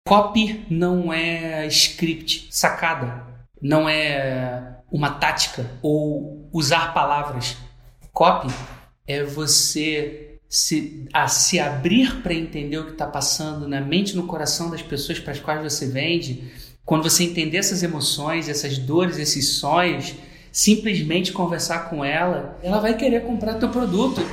Copy não é script, sacada. Não é uma tática ou usar palavras. Copy é você se abrir para entender o que está passando na mente e no coração das pessoas para as quais você vende. Quando você entender essas emoções, essas dores, esses sonhos, simplesmente conversar com ela, ela vai querer comprar teu produto.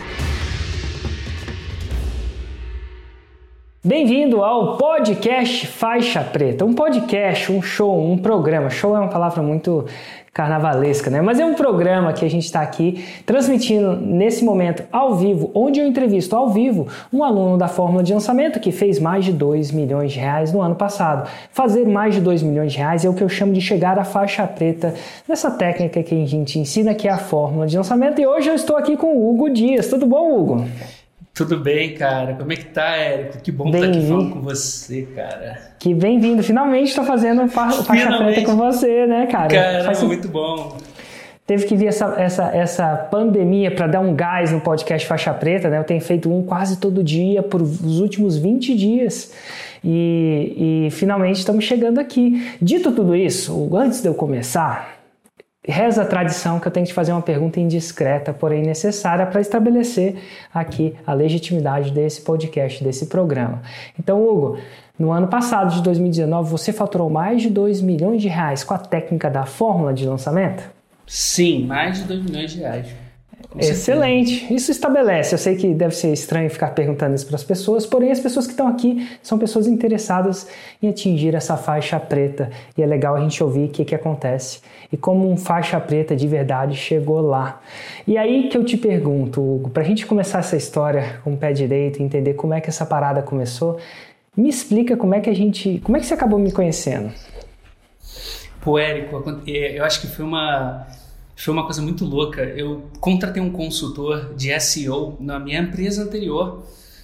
Bem-vindo ao podcast Faixa Preta, um podcast, um show, um programa. Show é uma palavra muito carnavalesca, né? Mas é um programa que a gente está aqui transmitindo nesse momento ao vivo, onde eu entrevisto ao vivo um aluno da Fórmula de Lançamento que fez mais de 2 milhões de reais no ano passado. Fazer mais de 2 milhões de reais é o que eu chamo de chegar à faixa preta nessa técnica que a gente ensina, que é a Fórmula de Lançamento. E hoje eu estou aqui com o Hugo Dias. Tudo bom, Hugo? Tudo bem, cara? Como é que tá, Érico? Que bom estar aqui falando com você, cara. Que bem-vindo. Finalmente estou fazendo faixa preta com você, né, cara? Caramba, muito bom. Teve que vir essa pandemia para dar um gás no podcast Faixa Preta, né? Eu tenho feito um quase todo dia por os últimos 20 dias. E finalmente estamos chegando aqui. Dito tudo isso, antes de eu começar, reza a tradição que eu tenho que te fazer uma pergunta indiscreta, porém necessária para estabelecer aqui a legitimidade desse podcast, desse programa. Então, Hugo, no ano passado de 2019, você faturou mais de 2 milhões de reais com a técnica da Fórmula de Lançamento? Sim, mais de 2 milhões de reais. Excelente, isso estabelece. Eu sei que deve ser estranho ficar perguntando isso para as pessoas, porém as pessoas que estão aqui são pessoas interessadas em atingir essa faixa preta e é legal a gente ouvir o que acontece e como um faixa preta de verdade chegou lá. E aí que eu te pergunto, Hugo, para a gente começar essa história com o pé direito e entender como é que essa parada começou, me explica como é que você acabou me conhecendo? Pô, Érico, eu acho que foi uma coisa muito louca. Eu contratei um consultor de SEO na minha empresa anterior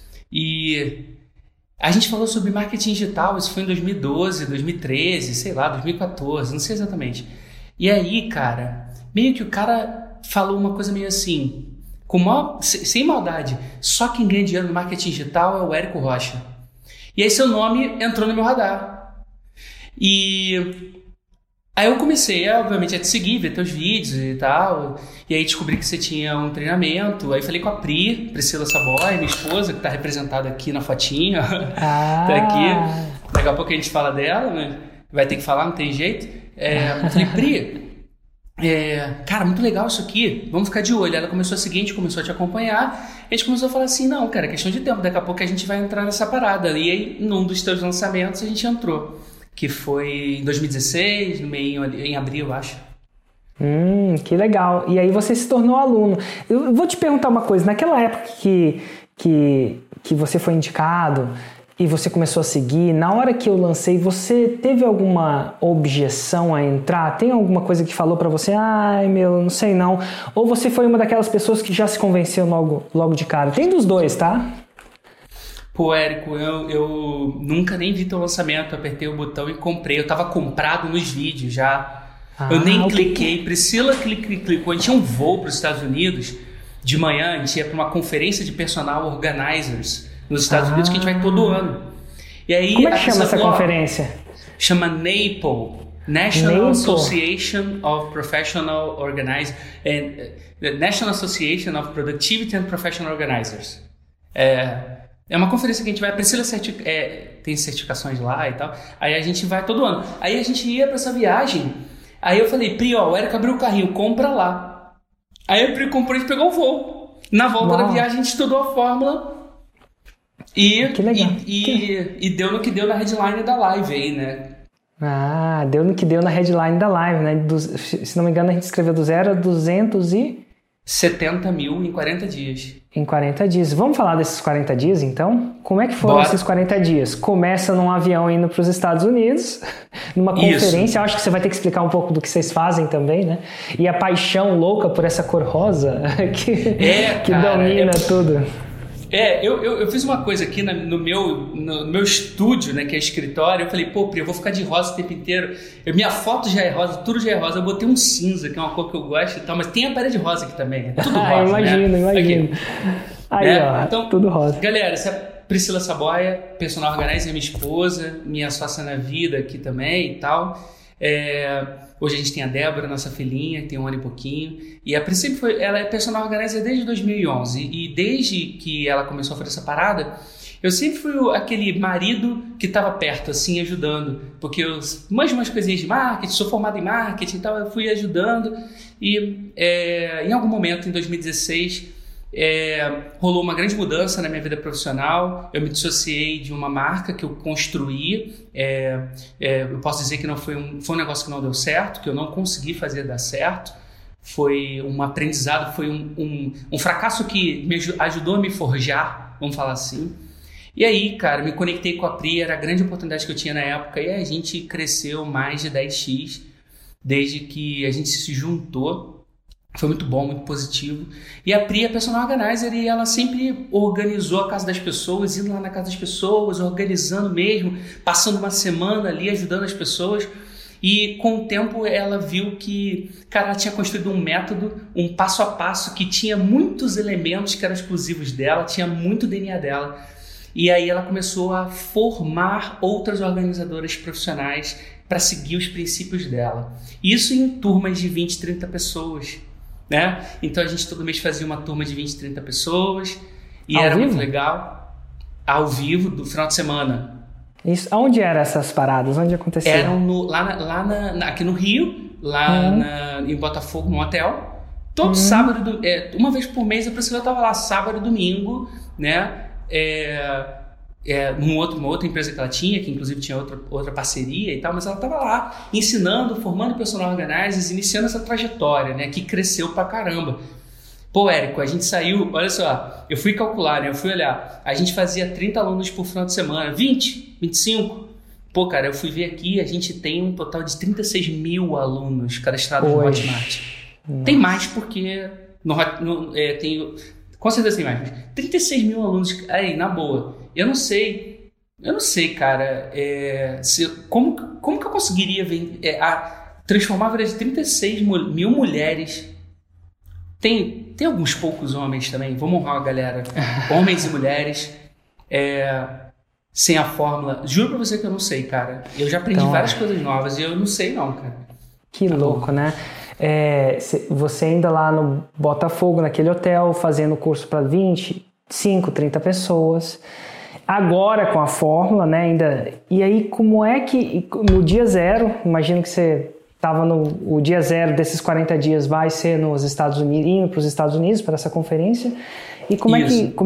e a gente falou sobre marketing digital. Isso foi em 2012, 2013, sei lá, 2014, não sei exatamente. E aí, cara, meio que o cara falou uma coisa meio assim, sem maldade, só quem ganha dinheiro no marketing digital é o Érico Rocha. E aí seu nome entrou no meu radar. E aí eu comecei, obviamente, a te seguir, ver teus vídeos e tal, e aí descobri que você tinha um treinamento, aí falei com a Priscila Saboy, minha esposa, que está representada aqui na fotinha, tá aqui, daqui a pouco a gente fala dela, né? Vai ter que falar, não tem jeito. Eu falei, Pri, cara, muito legal isso aqui, vamos ficar de olho. Ela começou a seguir, a gente começou a te acompanhar, a gente começou a falar assim, não, cara, é questão de tempo, daqui a pouco a gente vai entrar nessa parada, e aí num dos teus lançamentos a gente entrou. Que foi em 2016, em abril, eu acho. Que legal. E aí você se tornou aluno. Eu vou te perguntar uma coisa. Naquela época que você foi indicado e você começou a seguir, na hora que eu lancei, você teve alguma objeção a entrar? Tem alguma coisa que falou pra você, não sei não. Ou você foi uma daquelas pessoas que já se convenceu logo de cara? Tem dos dois, tá? Pô, Érico, eu nunca nem vi teu lançamento, apertei o botão e comprei. Eu tava comprado nos vídeos já. Eu nem cliquei. Priscila clicou. A gente tinha um voo para os Estados Unidos de manhã, a gente ia para uma conferência de personal organizers nos Estados Unidos, que a gente vai todo ano. E aí, como é que chama essa conferência? Chama NAPO, National Association of Professional Organizers, National Association of Productivity and Professional Organizers. É uma conferência que a gente vai, a Priscila tem certificações lá e tal, aí a gente vai todo ano. Aí a gente ia pra essa viagem, aí eu falei, Pri, o Érico abriu o carrinho, compra lá. Aí a Pri comprou e pegou o voo. Na volta da viagem a gente estudou a fórmula e deu no que deu na headline da live aí, né? Deu no que deu na headline da live, né? Se não me engano a gente escreveu do 0 a 270 mil em 40 dias. Em 40 dias. Vamos falar desses 40 dias, então? Como é que foram esses 40 dias? Começa num avião indo para os Estados Unidos, numa conferência. Acho que você vai ter que explicar um pouco do que vocês fazem também, né? E a paixão louca por essa cor rosa que domina tudo. Eu fiz uma coisa aqui no meu estúdio, né, que é escritório. Eu falei, pô, Pri, eu vou ficar de rosa o tempo inteiro. Minha foto já é rosa, tudo já é rosa. Eu botei um cinza, que é uma cor que eu gosto e tal, mas tem a parede rosa aqui também. É tudo rosa. Imagino. Aqui. Aí, ó, então, tudo rosa. Galera, Priscila Saboia, personal organizer, minha esposa, minha sócia na vida aqui também e tal. Hoje a gente tem a Débora, nossa filhinha, que tem 1 ano e pouquinho. E a princípio ela é personal organizer desde 2011. E desde que ela começou a fazer essa parada, eu sempre fui aquele marido que estava perto, assim, ajudando. Porque eu manjo umas coisinhas de marketing, sou formado em marketing e tal, eu fui ajudando. E em algum momento, em 2016, rolou uma grande mudança na minha vida profissional. Eu me dissociei de uma marca que eu construí. Eu posso dizer que foi um negócio que não deu certo, que eu não consegui fazer dar certo. Foi um aprendizado, foi um fracasso que me ajudou a me forjar, vamos falar assim. E aí, cara, me conectei com a Pri, era a grande oportunidade que eu tinha na época, e a gente cresceu mais de 10x desde que a gente se juntou. Foi muito bom, muito positivo. E a Pri é personal organizer e ela sempre organizou a casa das pessoas, indo lá na casa das pessoas, organizando mesmo, passando uma semana ali ajudando as pessoas. E com o tempo ela viu que, cara, ela tinha construído um método, um passo a passo que tinha muitos elementos que eram exclusivos dela, tinha muito DNA dela. E aí ela começou a formar outras organizadoras profissionais para seguir os princípios dela. Isso em turmas de 20, 30 pessoas. Né? Então a gente todo mês fazia uma turma de 20, 30 pessoas e era muito legal, ao vivo, do final de semana. Isso, onde eram essas paradas? Onde aconteciam? Eram aqui no Rio, em Botafogo, num hotel. Todo sábado, uma vez por mês a Priscila estava lá, sábado e domingo, né? Uma outra empresa que ela tinha, que inclusive tinha outra parceria e tal, mas ela estava lá ensinando, formando personal organizers, iniciando essa trajetória, né, que cresceu pra caramba. Pô, Érico, a gente saiu, olha só, eu fui calcular, né, eu fui olhar, a gente fazia 30 alunos por final de semana, 20, 25. Pô, cara, eu fui ver aqui, a gente tem um total de 36 mil alunos cadastrados no Hotmart. Tem mais porque com certeza tem mais, mas 36 mil alunos aí, na boa. Eu não sei, cara, como que eu conseguiria transformar a vida de 36 mil mulheres. Tem alguns poucos homens também, vamos honrar a galera, homens e mulheres, sem a fórmula. Juro pra você que eu não sei, cara. Eu já aprendi várias coisas novas e eu não sei não, cara. Que louco, né? Você ainda lá no Botafogo, naquele hotel, fazendo curso para 25, 30 pessoas. Agora com a fórmula, né? Ainda. E aí, como é que no dia zero, imagino que você estava o dia zero desses 40 dias vai ser nos Estados Unidos, indo para os Estados Unidos para essa conferência. E como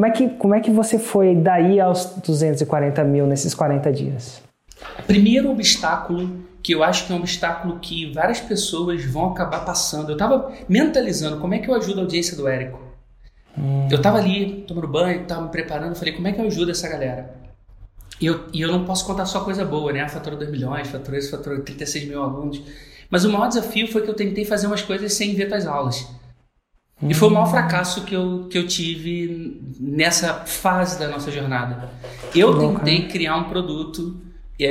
é que você foi daí aos 240 mil nesses 40 dias? Primeiro obstáculo, que eu acho que é um obstáculo que várias pessoas vão acabar passando. Eu estava mentalizando como é que eu ajudo a audiência do Érico. Eu estava ali, tomando banho, estava me preparando, falei, como é que eu ajudo essa galera? E eu não posso contar só coisa boa, né? Faturou 2 milhões, faturou 36 mil alunos. Mas o maior desafio foi que eu tentei fazer umas coisas sem ver as aulas. E foi o maior fracasso que eu tive nessa fase da nossa jornada. Eu tentei criar um produto.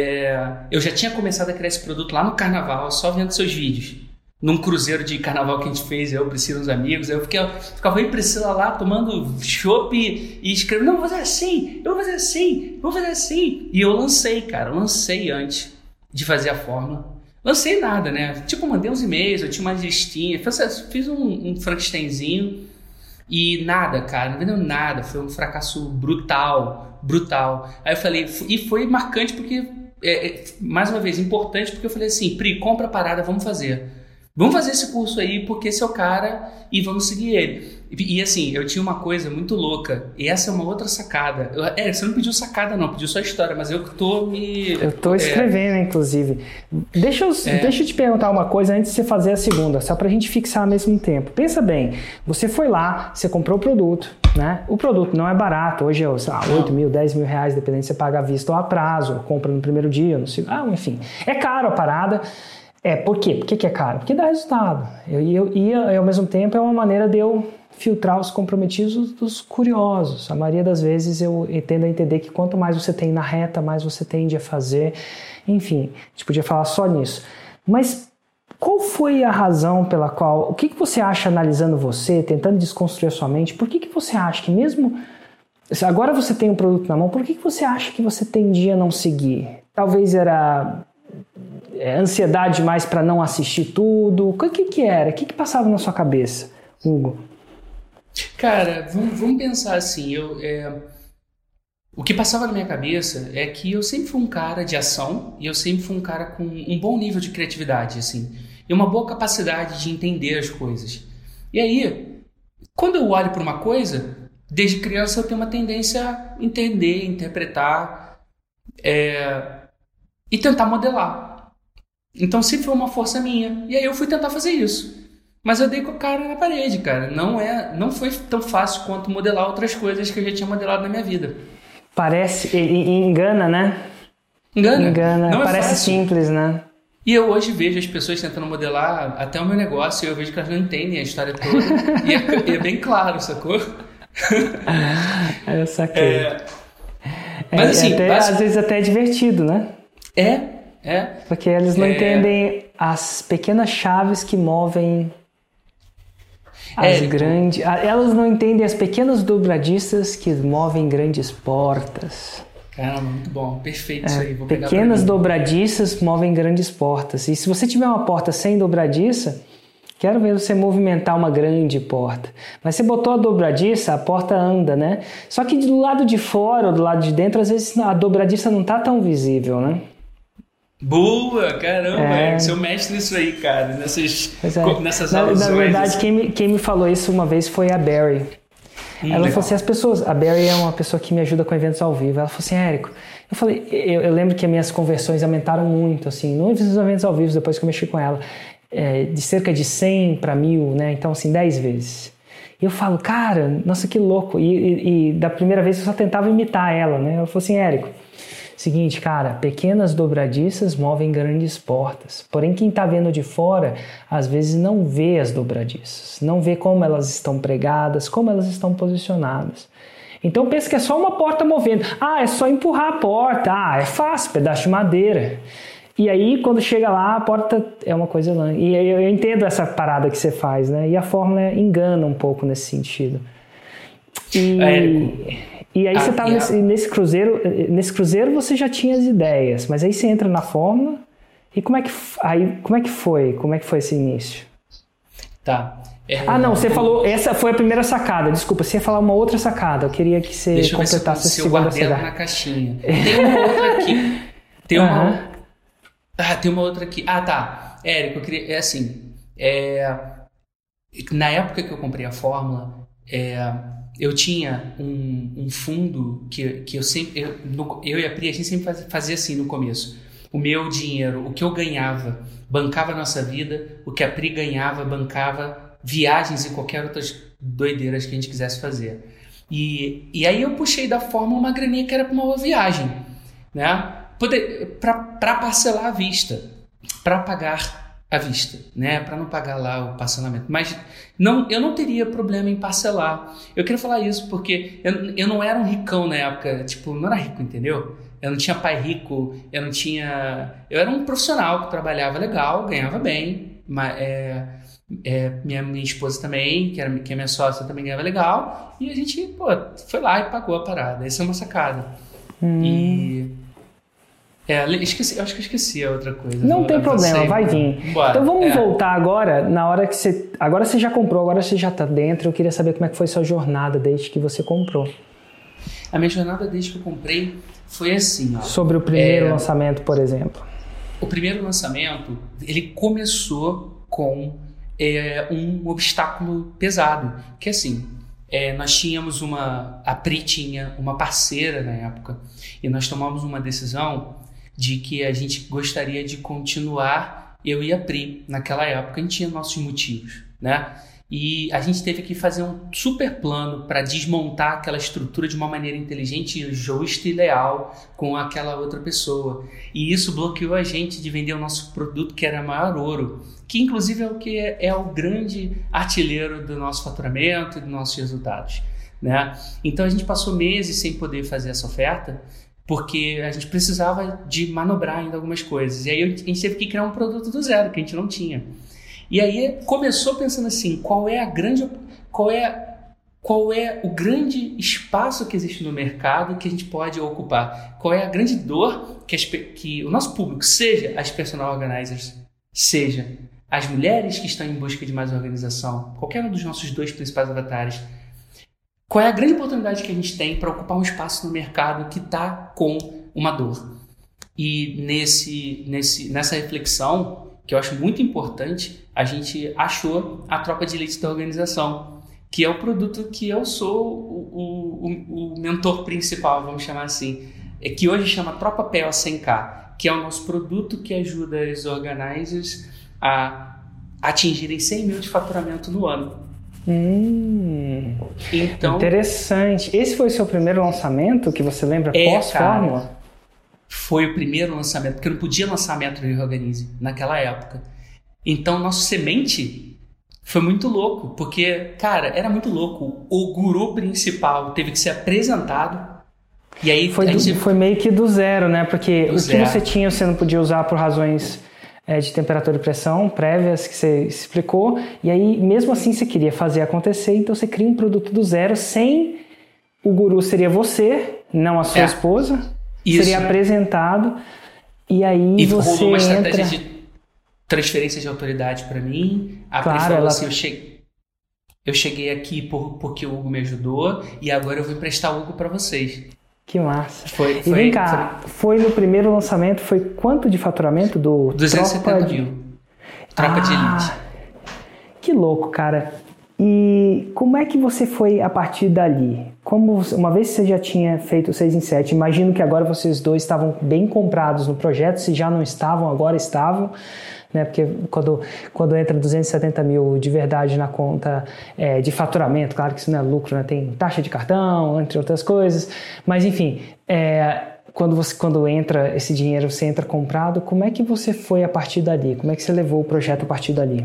Eu já tinha começado a criar esse produto lá no carnaval, só vendo seus vídeos. Num cruzeiro de carnaval que a gente fez, eu, Priscila, uns amigos. Eu ficava eu e Priscila lá tomando chopp e escrevendo: não, vou fazer assim, eu vou fazer assim, vou fazer assim. E eu lancei antes de fazer a fórmula. Lancei nada, né? Tipo, mandei uns e-mails, eu tinha uma listinha, fiz um Frankensteinzinho e nada, cara, não vendeu nada. Foi um fracasso brutal. Aí eu falei, e foi marcante porque, mais uma vez, importante, porque eu falei assim: Pri, compra a parada, vamos fazer esse curso aí, porque esse é o cara e vamos seguir ele. E assim, eu tinha uma coisa muito louca, e essa é uma outra sacada. Você não pediu sacada não, pediu só história, mas eu tô escrevendo, inclusive. Deixa eu te perguntar uma coisa antes de você fazer a segunda, só pra gente fixar ao mesmo tempo. Pensa bem, você foi lá, você comprou o produto, né? O produto não é barato, hoje é 8 mil, 10 mil reais, dependendo se você paga à vista ou a prazo, ou compra no primeiro dia, enfim. É caro a parada. Por quê? Por que é caro? Porque dá resultado. E ao mesmo tempo é uma maneira de eu filtrar os comprometidos dos curiosos. A maioria das vezes eu tendo a entender que quanto mais você tem na reta, mais você tende a fazer. Enfim, a gente podia falar só nisso. Mas qual foi a razão pela qual... O que você acha, analisando você, tentando desconstruir a sua mente, por que você acha que mesmo Agora você tem um produto na mão, por que você acha que você tendia a não seguir? Talvez era ansiedade demais para não assistir tudo? O que era? O que passava na sua cabeça, Hugo? Cara, vamos pensar assim, o que passava na minha cabeça é que eu sempre fui um cara de ação e eu sempre fui um cara com um bom nível de criatividade, assim, e uma boa capacidade de entender as coisas. E aí, quando eu olho para uma coisa, desde criança eu tenho uma tendência a entender, interpretar e tentar modelar. Então sempre foi uma força minha. E aí eu fui tentar fazer isso. Mas eu dei com a cara na parede, cara. Não foi tão fácil quanto modelar outras coisas que eu já tinha modelado na minha vida. Parece, engana, né? Engana. Não parece fácil. Simples, né? E eu hoje vejo as pessoas tentando modelar até o meu negócio e eu vejo que elas não entendem a história toda. e é bem claro, sacou? Eu saquei. Mas assim, às vezes até é divertido, né? Porque eles não entendem as pequenas chaves que movem as grandes... Elas não entendem as pequenas dobradiças que movem grandes portas. Caramba, muito bom. Perfeito isso aí. Vou pegar pequenas dobradiças movem grandes portas. E se você tiver uma porta sem dobradiça, quero ver você movimentar uma grande porta. Mas você botou a dobradiça, a porta anda, né? Só que do lado de fora ou do lado de dentro, às vezes a dobradiça não está tão visível, né? Boa, caramba, seu mestre nisso aí, cara, nessas aulas. Na verdade, quem me falou isso uma vez foi a Barry. Ela falou assim, a Barry é uma pessoa que me ajuda com eventos ao vivo. Ela falou assim, Érico, eu lembro que as minhas conversões aumentaram muito, assim, nos eventos ao vivo, depois que eu mexi com ela, de cerca de 100 para 1000, né? Então, assim, 10 vezes. E eu falo, cara, nossa, que louco. E da primeira vez eu só tentava imitar ela, né? Ela falou assim, Érico, seguinte, cara, pequenas dobradiças movem grandes portas. Porém, quem está vendo de fora, às vezes não vê as dobradiças. Não vê como elas estão pregadas, como elas estão posicionadas. Então, pensa que é só uma porta movendo. É só empurrar a porta. É fácil, pedaço de madeira. E aí, quando chega lá, a porta é uma coisa... E eu entendo essa parada que você faz, né? E a fórmula engana um pouco nesse sentido. E aí você estava nesse cruzeiro você já tinha as ideias, mas aí você entra na fórmula e como é que foi? Como é que foi esse início? Tá. Não, você falou, essa foi a primeira sacada, desculpa, você ia falar uma outra sacada, eu queria que você completasse essa segunda sacada. Na caixinha. Tem uma outra aqui. Tem uma outra aqui. Tá. Érico, eu queria, na época que eu comprei a fórmula, eu tinha um fundo que eu sempre... Eu e a Pri, a gente sempre fazia assim no começo. O meu dinheiro, o que eu ganhava, bancava a nossa vida. O que a Pri ganhava, bancava viagens e qualquer outras doideiras que a gente quisesse fazer. E aí eu puxei da forma uma graninha que era para uma viagem, né? Para parcelar à vista, para pagar à vista, né? Para não pagar lá o parcelamento. Mas eu não teria problema em parcelar. Eu queria falar isso porque eu não era um ricão na época, não era rico, entendeu? Eu não tinha pai rico, eu era um profissional que trabalhava legal, ganhava bem, mas minha esposa também, que é minha sócia, também ganhava legal, e a gente, foi lá e pagou a parada. Essa é uma sacada. Eu acho que eu esqueci a outra coisa. Não tem problema, vai vir. Embora. Então vamos voltar agora, na hora que você... Agora você já comprou, agora você já está dentro. Eu queria saber como é que foi sua jornada desde que você comprou. A minha jornada desde que eu comprei foi assim, ó. Sobre o primeiro lançamento, por exemplo. O primeiro lançamento, ele começou com um obstáculo pesado. Que assim, nós tínhamos a Pri tinha uma parceira na época. E nós tomamos uma decisão de que a gente gostaria de continuar, eu e a Pri, naquela época, a gente tinha nossos motivos, né? E a gente teve que fazer um super plano para desmontar aquela estrutura de uma maneira inteligente, justa e leal com aquela outra pessoa. E isso bloqueou a gente de vender o nosso produto, que era maior ouro, que inclusive é o que é o grande artilheiro do nosso faturamento e dos nossos resultados, né? Então a gente passou meses sem poder fazer essa oferta, porque a gente precisava de manobrar ainda algumas coisas. E aí a gente teve que criar um produto do zero, que a gente não tinha. E aí começou pensando assim, qual é qual é o grande espaço que existe no mercado que a gente pode ocupar? Qual é a grande dor que o nosso público, seja as personal organizers, seja as mulheres que estão em busca de mais organização, qualquer um dos nossos 2 principais avatares, qual é a grande oportunidade que a gente tem para ocupar um espaço no mercado que está com uma dor? E nessa reflexão, que eu acho muito importante, a gente achou a tropa de elite da organização, que é o produto que eu sou o mentor principal, vamos chamar assim, que hoje chama Tropa PO 100K, que é o nosso produto que ajuda os organizers a atingirem 100 mil de faturamento no ano. Então, interessante. Esse foi o seu primeiro lançamento, que você lembra, pós-fórmula? Foi o primeiro lançamento, porque eu não podia lançar Método Reorganize naquela época. Então, nosso semente foi muito louco, porque, cara, era muito louco. O guru principal teve que ser apresentado, e aí... Foi meio que do zero, né? Porque o que você tinha, você não podia usar por razões de temperatura e pressão prévias, que você explicou, e aí, mesmo assim, você queria fazer acontecer, então você cria um produto do zero, sem o guru seria você, não a sua esposa, seria apresentado, e aí você rolou uma estratégia de transferência de autoridade para mim. A Pri falou assim, eu cheguei aqui porque o Hugo me ajudou e agora eu vou emprestar o Hugo para vocês. Que massa. E vem cá, foi no primeiro lançamento, foi quanto de faturamento do 270 mil. Tropa de elite. Que louco, cara. E como é que você foi a partir dali? Uma vez que você já tinha feito o 6 em 7, imagino que agora vocês dois estavam bem comprados no projeto, se já não estavam, agora estavam, né? Porque quando entra 270 mil de verdade na conta de faturamento, claro que isso não é lucro, né? Tem taxa de cartão, entre outras coisas, mas enfim, quando entra esse dinheiro, você entra comprado, como é que você foi a partir dali? Como é que você levou o projeto a partir dali?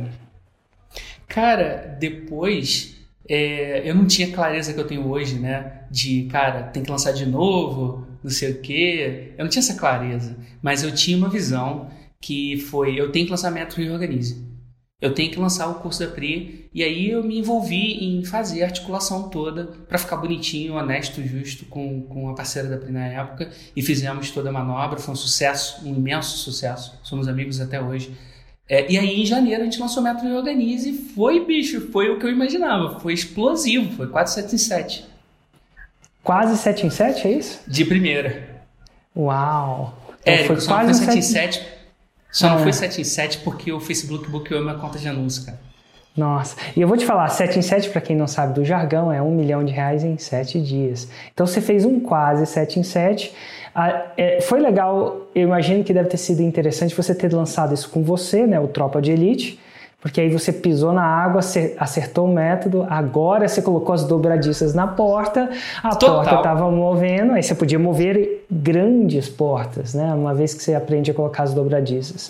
Cara, depois eu não tinha a clareza que eu tenho hoje, né? De, cara, tem que lançar de novo, não sei o quê. Eu não tinha essa clareza, mas eu tinha uma visão que foi, eu tenho que lançar Método Reorganize. Eu tenho que lançar o curso da Pri, e aí eu me envolvi em fazer a articulação toda para ficar bonitinho, honesto, justo com a parceira da Pri na época, e fizemos toda a manobra, foi um sucesso, um imenso sucesso, somos amigos até hoje. E aí em janeiro a gente lançou o Método Reorganize e foi o que eu imaginava, foi explosivo, foi quase 7 em 7. Quase 7 em 7, é isso? De primeira. Uau! Então foi quase 7 em 7. Só não foi 7 em 7 porque o Facebook bloqueou minha conta de anúncio, cara. Nossa, e eu vou te falar, 7 em 7, para quem não sabe do jargão, é R$1 milhão em 7 dias. Então você fez um quase 7 em 7. Foi legal, eu imagino que deve ter sido interessante você ter lançado isso com você, né, o Tropa de Elite, porque aí você pisou na água, acertou o método, agora você colocou as dobradiças na porta, porta estava movendo, aí você podia mover grandes portas, né, uma vez que você aprende a colocar as dobradiças.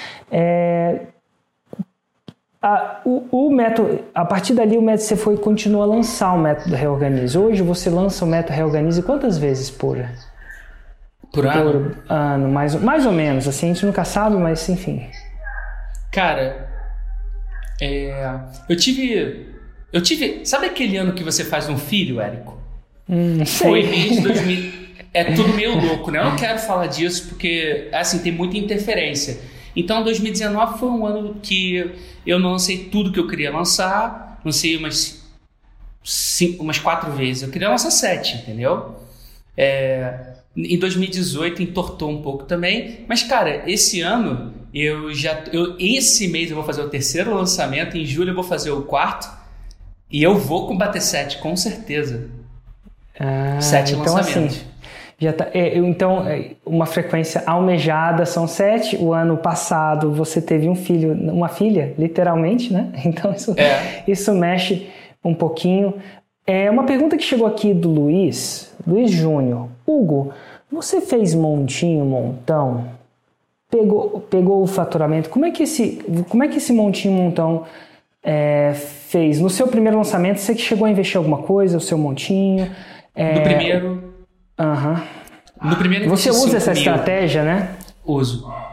O método, a partir dali você continua a lançar o Método Reorganize. Hoje você lança o Método Reorganize quantas vezes por ano? Por ano, mais ou menos, assim, a gente nunca sabe, mas enfim. Cara, eu tive, sabe aquele ano que você faz um filho, Érico? Foi mês 2000, é tudo meio louco, né? Eu não quero falar disso porque, assim, tem muita interferência. Então, 2019 foi um ano que eu não lancei tudo que eu queria lançar, lancei umas 4 vezes. Eu queria lançar 7, entendeu? Em 2018 entortou um pouco também, mas, cara, esse ano, esse mês eu vou fazer o 3º lançamento, em julho eu vou fazer o 4º, e eu vou combater 7, com certeza. 7 então, lançamentos. Assim, já tá, então, uma frequência almejada são 7. O ano passado você teve uma filha, literalmente, né? Então isso mexe um pouquinho. Uma pergunta que chegou aqui do Luiz Júnior. Hugo, você fez montão? Pegou o faturamento? Como é que esse montão fez? No seu primeiro lançamento, você que chegou a investir alguma coisa, o seu montinho? No primeiro... Aham. No primeiro você usa essa estratégia, né? Uso.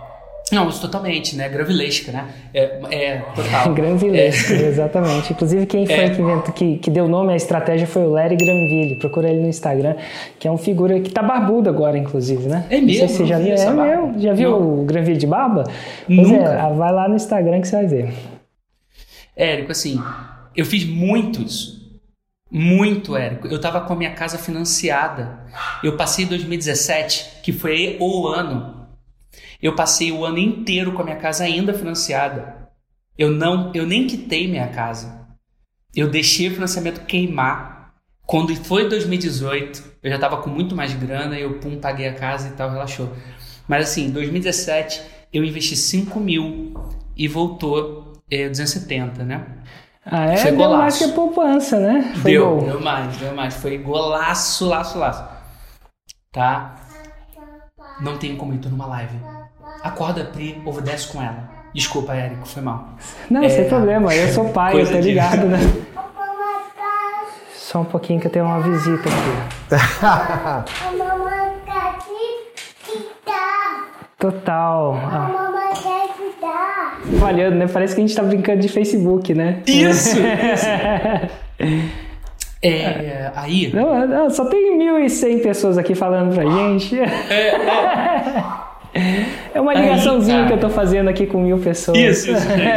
Não, isso totalmente, né? Granvilesca, né? Total. Granvilesca, exatamente. Inclusive, quem foi que deu nome à estratégia foi o Larry Granville. Procura ele no Instagram, que é um figura que tá barbudo agora, inclusive, né? É mesmo? Não sei se você já viu. Já viu o Granville de barba? Nunca. Vai lá no Instagram que você vai ver. Érico, assim, eu fiz muito isso. Muito, Érico. Eu tava com a minha casa financiada. Eu passei 2017, que foi o ano. Eu passei o ano inteiro com a minha casa ainda financiada. Eu nem quitei minha casa. Eu deixei o financiamento queimar. Quando foi 2018, eu já estava com muito mais grana, eu paguei a casa e tal, relaxou. Mas assim, em 2017, eu investi 5 mil e voltou 270, né? Foi deu golaço. Mais que a poupança, né? Deu mais. Foi golaço, laço. Tá? Não tem como ir, tô numa live. Acorda, Pri, obedece com ela. Desculpa, Érico, foi mal. Não, sem problema, eu sou pai, eu tô ligado, né? Só um pouquinho que eu tenho uma visita aqui. A mamãe quer ficar. Total. A mamãe quer ficar. Falhando, né? Parece que a gente tá brincando de Facebook, né? Isso! Aí... Não, só tem 1.100 pessoas aqui falando pra gente. É uma ligaçãozinha aí, que eu tô fazendo aqui com 1.000 pessoas. Isso.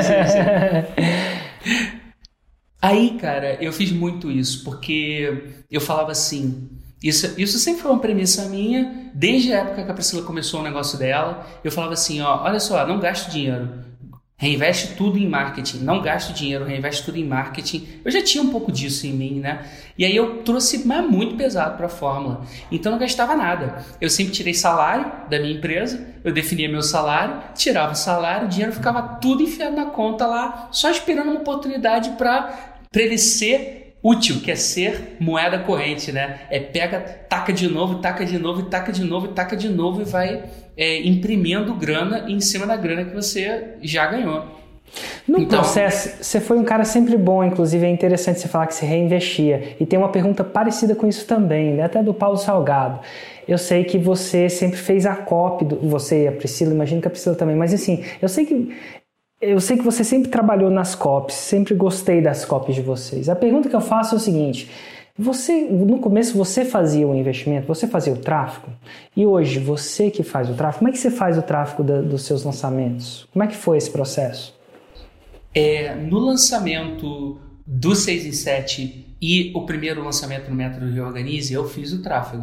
Aí, cara, eu fiz muito isso, porque eu falava assim... Isso sempre foi uma premissa minha, desde a época que a Priscila começou o negócio dela. Eu falava assim, olha só, não gasto dinheiro. Reinveste tudo em marketing. Não gasto dinheiro, reinveste tudo em marketing. Eu já tinha um pouco disso em mim, né? E aí eu trouxe muito pesado para a fórmula. Então eu não gastava nada. Eu sempre tirei salário da minha empresa, eu definia meu salário, tirava o salário, o dinheiro ficava tudo enfiado na conta lá, só esperando uma oportunidade para ele ser útil, que é ser moeda corrente, né? Pega, taca de novo e vai imprimindo grana em cima da grana que você já ganhou. No processo, você foi um cara sempre bom, inclusive é interessante você falar que você reinvestia. E tem uma pergunta parecida com isso também, né? Até do Paulo Salgado. Eu sei que você sempre fez a copy, você e a Priscila, imagino que a Priscila também, mas assim, eu sei que você sempre trabalhou nas copies, sempre gostei das copies de vocês. A pergunta que eu faço é o seguinte: no começo você fazia o investimento, você fazia o tráfego, e hoje você que faz o tráfego, como é que você faz o tráfego dos seus lançamentos? Como é que foi esse processo? No lançamento do 6 em 7 e o primeiro lançamento no Método Reorganize, eu fiz o tráfego.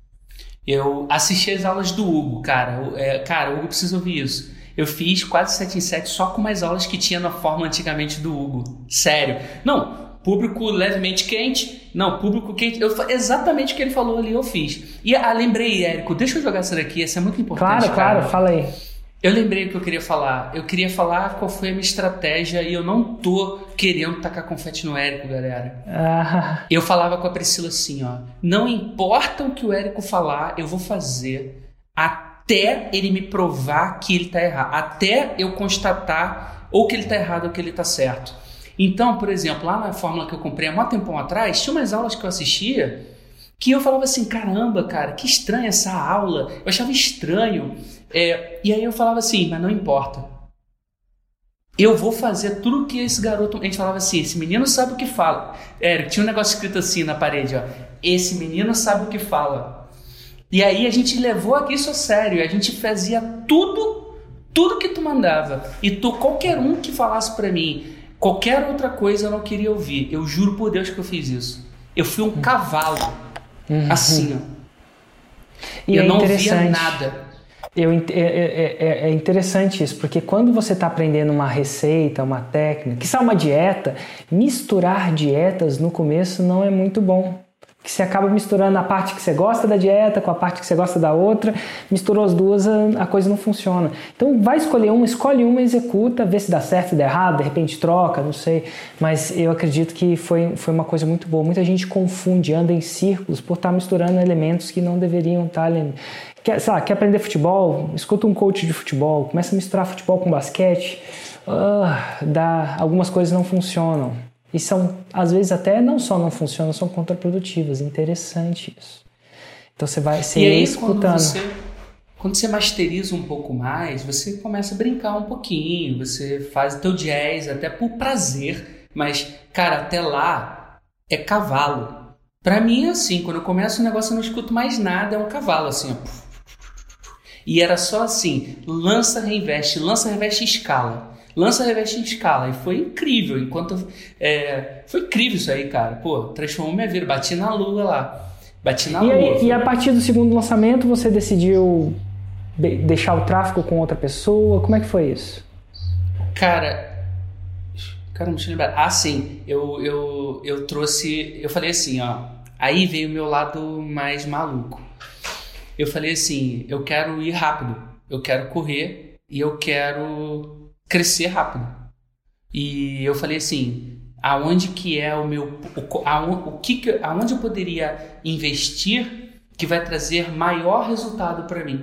Eu assisti as aulas do Hugo, cara. O Hugo precisa ouvir isso. Eu fiz quase 7 em 7 só com umas aulas que tinha na forma antigamente do Hugo. Sério. Não, público levemente quente. Não, público quente. Exatamente o que ele falou ali eu fiz. E lembrei, Érico, deixa eu jogar isso daqui. Isso é muito importante, Claro, fala aí. Eu lembrei o que eu queria falar. Eu queria falar qual foi a minha estratégia e eu não tô querendo tacar confete no Érico, galera. Eu falava com a Priscila assim, não importa o que o Érico falar, eu vou fazer até ele me provar que ele tá errado. Até eu constatar ou que ele tá errado ou que ele tá certo. Então, por exemplo, lá na fórmula que eu comprei há muito tempo atrás, tinha umas aulas que eu assistia que eu falava assim, caramba, cara, que estranha essa aula. Eu achava estranho. E aí eu falava assim, mas não importa. Eu vou fazer tudo que esse garoto... A gente falava assim, esse menino sabe o que fala. Tinha um negócio escrito assim na parede, esse menino sabe o que fala. E aí a gente levou isso a sério. A gente fazia tudo que tu mandava. E qualquer um que falasse pra mim qualquer outra coisa eu não queria ouvir. Eu juro por Deus que eu fiz isso. Eu fui um cavalo. Assim, E eu não via nada. É interessante isso, porque quando você está aprendendo uma receita, uma técnica, que é uma dieta, misturar dietas no começo não é muito bom. Que você acaba misturando a parte que você gosta da dieta com a parte que você gosta da outra, misturou as duas, a coisa não funciona. Então vai escolhe uma, executa, vê se dá certo, se dá errado, de repente troca, não sei. Mas eu acredito que foi uma coisa muito boa. Muita gente confunde, anda em círculos por estar misturando elementos que não deveriam estar ali. Quer aprender futebol? Escuta um coach de futebol, começa a misturar futebol com basquete, algumas coisas não funcionam. E são, às vezes, até não só não funcionam, são contraprodutivas. Interessante isso. Então você vai se escutando. quando você masteriza um pouco mais, você começa a brincar um pouquinho, você faz o teu jazz até por prazer, mas, cara, até lá é cavalo. Pra mim é assim, quando eu começo o negócio eu não escuto mais nada, é um cavalo, assim, ó. E era só assim, lança, reinveste, escala. Lança, reveste em escala. E foi incrível. Foi incrível isso aí, cara. Pô, transformou minha vida. Bati na lua lá. E a partir do segundo lançamento, você decidiu deixar o tráfego com outra pessoa? Como é que foi isso? Cara, não deixa eu lembrar. Ah, sim. Eu trouxe... Eu falei assim, ó. Aí veio o meu lado mais maluco. Eu falei assim, eu quero ir rápido. Eu quero correr e eu quero crescer rápido. E eu falei assim, aonde que é o meu... aonde eu poderia investir que vai trazer maior resultado para mim?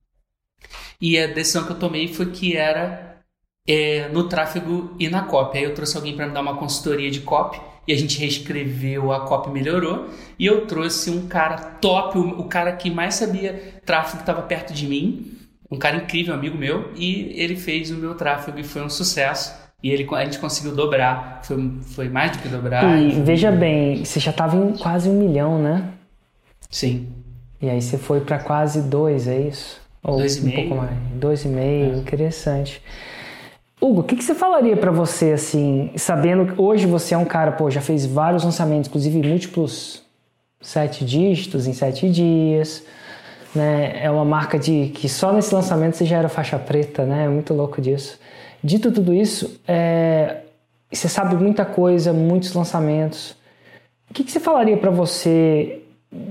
E a decisão que eu tomei foi que era no tráfego e na copy. Aí eu trouxe alguém para me dar uma consultoria de copy e a gente reescreveu, a copy melhorou. E eu trouxe um cara top, o cara que mais sabia tráfego, que estava perto de mim. Um cara incrível, amigo meu, e ele fez o meu tráfego e foi um sucesso. E a gente conseguiu dobrar, foi mais do que dobrar. E veja bem, você já estava em quase 1 milhão, né? Sim. E aí você foi para quase 2, é isso? Ou 2,5. Um pouco mais, 2,5, interessante. Hugo, o que você falaria para você, assim, sabendo que hoje você é um cara, já fez vários lançamentos, inclusive múltiplos 7 dígitos em 7 dias... Né? É uma marca que só nesse lançamento você já era faixa preta, né? É muito louco disso. Dito tudo isso, você sabe muita coisa, muitos lançamentos. O que você falaria para você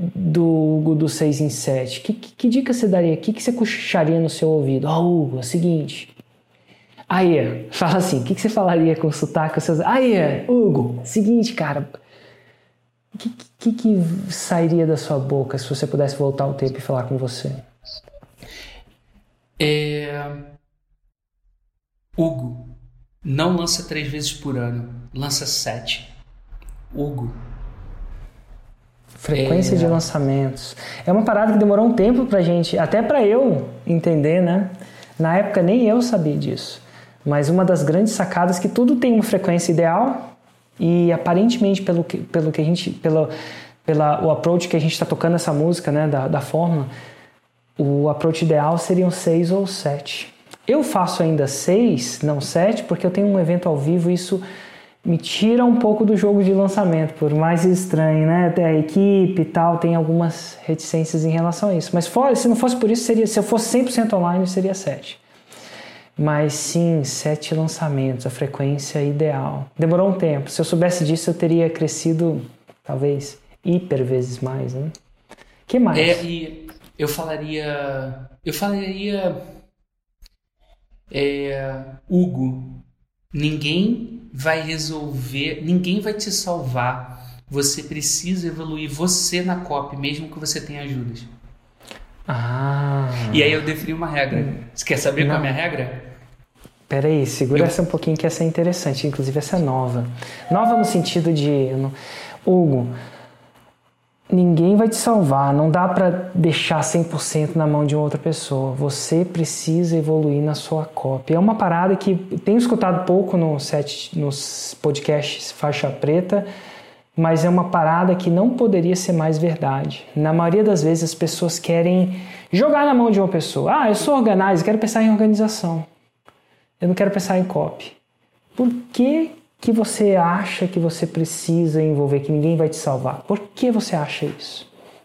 do 6 em 7? Que dica você daria? O que você cochicharia no seu ouvido? Hugo, é o seguinte. Aí, fala assim, o que você falaria com sotaque? Aí, Hugo, seguinte, cara... O que sairia da sua boca se você pudesse voltar o tempo e falar com você? Hugo, não lança 3 vezes por ano, lança 7. Hugo. Frequência de lançamentos. É uma parada que demorou um tempo pra gente, até pra eu entender, né? Na época nem eu sabia disso. Mas uma das grandes sacadas é que tudo tem uma frequência ideal. E aparentemente pelo approach que a gente está tocando essa música, né, da fórmula, o approach ideal seriam 6 ou 7. Eu faço ainda 6, não 7, porque eu tenho um evento ao vivo e isso me tira um pouco do jogo de lançamento, por mais estranho, né? A equipe e tal tem algumas reticências em relação a isso. Mas se não fosse por isso, se eu fosse 100% online, seria 7. Mas sim, 7 lançamentos, a frequência ideal. Demorou um tempo. Se eu soubesse disso, eu teria crescido, talvez, hiper vezes mais, né? Que mais? E eu falaria... Hugo, ninguém vai resolver, ninguém vai te salvar. Você precisa evoluir você na copy, mesmo que você tenha ajudas. E aí eu defini uma regra. Você quer saber qual é a minha regra? Peraí, segura essa um pouquinho que essa é interessante. Inclusive essa é nova. Nova no sentido de... Hugo, ninguém vai te salvar. Não dá pra deixar 100% na mão de outra pessoa. Você precisa evoluir na sua copy. É uma parada que tenho escutado pouco nos podcasts Faixa Preta, mas é uma parada que não poderia ser mais verdade. Na maioria das vezes as pessoas querem jogar na mão de uma pessoa. Eu sou organizer, quero pensar em organização. Eu não quero pensar em copy. Por que você acha que você precisa envolver, que ninguém vai te salvar? Por que você acha isso?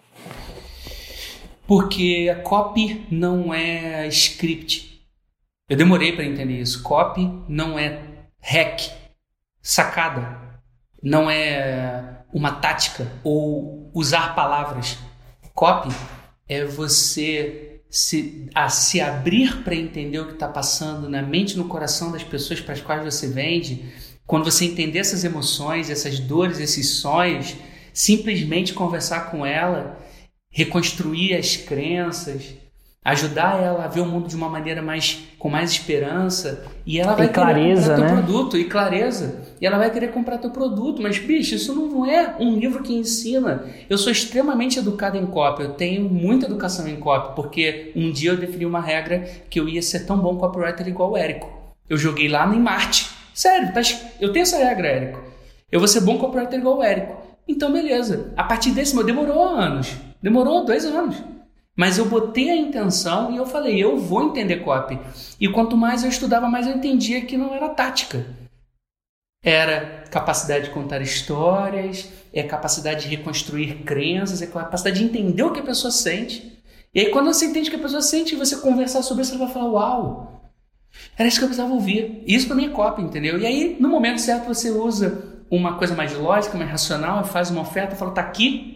Porque a copy não é script. Eu demorei para entender isso. Copy não é hack, sacada. Não é uma tática ou usar palavras. Copy é você se abrir para entender o que está passando na mente e no coração das pessoas para as quais você vende. Quando você entender essas emoções, essas dores, esses sonhos, simplesmente conversar com ela, reconstruir as crenças, ajudar ela a ver o mundo de uma maneira com mais esperança, e ela vai clareza, querer comprar teu né? produto, e clareza, e ela vai querer comprar teu produto, mas bicho, isso não é um livro que ensina. Eu sou extremamente educado em copy, eu tenho muita educação em copy, porque um dia eu defini uma regra que eu ia ser tão bom copywriter igual o Érico. Eu joguei lá em Marte, sério, eu tenho essa regra, Érico, eu vou ser bom copywriter igual o Érico. Então beleza, a partir desse demorou anos, demorou 2 anos. Mas eu botei a intenção e eu falei, eu vou entender copy. E quanto mais eu estudava, mais eu entendia que não era tática. Era capacidade de contar histórias, é capacidade de reconstruir crenças, é capacidade de entender o que a pessoa sente. E aí quando você entende o que a pessoa sente e você conversar sobre isso, você vai falar, uau, era isso que eu precisava ouvir. E isso para mim é copy, entendeu? E aí, no momento certo, você usa uma coisa mais lógica, mais racional, faz uma oferta, fala, tá aqui.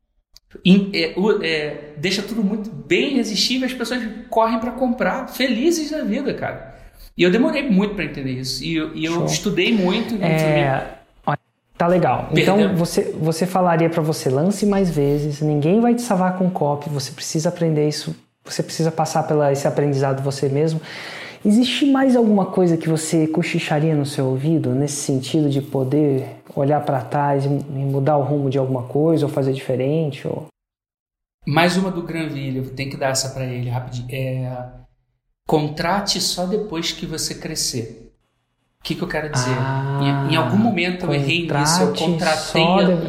Deixa tudo muito bem irresistível, as pessoas correm para comprar, felizes da vida, cara. E eu demorei muito para entender isso. E eu estudei muito. Tá legal. Então você falaria para você, lance mais vezes, ninguém vai te salvar com copy, você precisa aprender isso, você precisa passar por esse aprendizado você mesmo. Existe mais alguma coisa que você cochicharia no seu ouvido, nesse sentido de poder olhar para trás e mudar o rumo de alguma coisa, ou fazer diferente? Mais uma do Granville, eu tenho que dar essa para ele rapidinho. Contrate só depois que você crescer. O que eu quero dizer? Em algum momento eu errei nisso, eu contratei...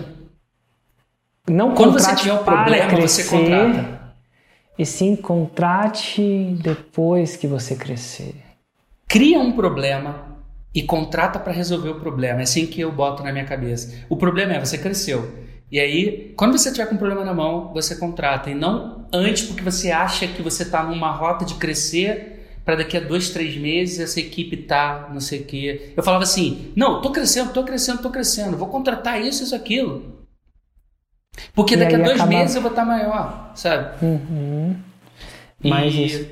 Não quando você tiver um problema, crescer, você contrata. E sim, contrate depois que você crescer. Cria um problema e contrata para resolver o problema. É assim que eu boto na minha cabeça. O problema é, você cresceu. E aí, quando você tiver com um problema na mão, você contrata. E não antes, porque você acha que você está numa rota de crescer para daqui a 2, 3 meses essa equipe tá não sei o quê. Eu falava assim, não, tô crescendo. Vou contratar isso, aquilo. Porque daqui a 2 meses eu vou estar maior, sabe? Mas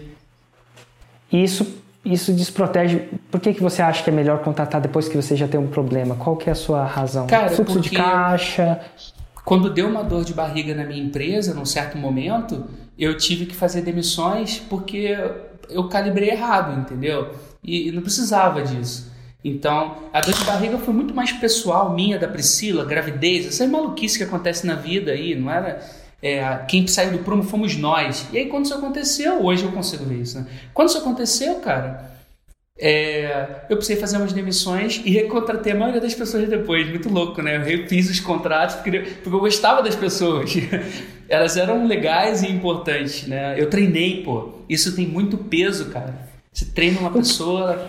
isso desprotege. Por que você acha que é melhor contratar depois que você já tem um problema? Qual que é a sua razão? Cara, fluxo de caixa? Quando deu uma dor de barriga na minha empresa, num certo momento, eu tive que fazer demissões porque eu calibrei errado, entendeu? E não precisava disso. Então, a dor de barriga foi muito mais pessoal, minha, da Priscila, gravidez, essa maluquice que acontece na vida aí, não era... quem saiu do prumo fomos nós. E aí, quando isso aconteceu, hoje eu consigo ver isso, né? Quando isso aconteceu, cara, eu precisei fazer umas demissões e recontratei a maioria das pessoas depois. Muito louco, né? Eu refiz os contratos porque eu gostava das pessoas. Elas eram legais e importantes, né? Eu treinei, pô. Isso tem muito peso, cara. Você treina uma pessoa...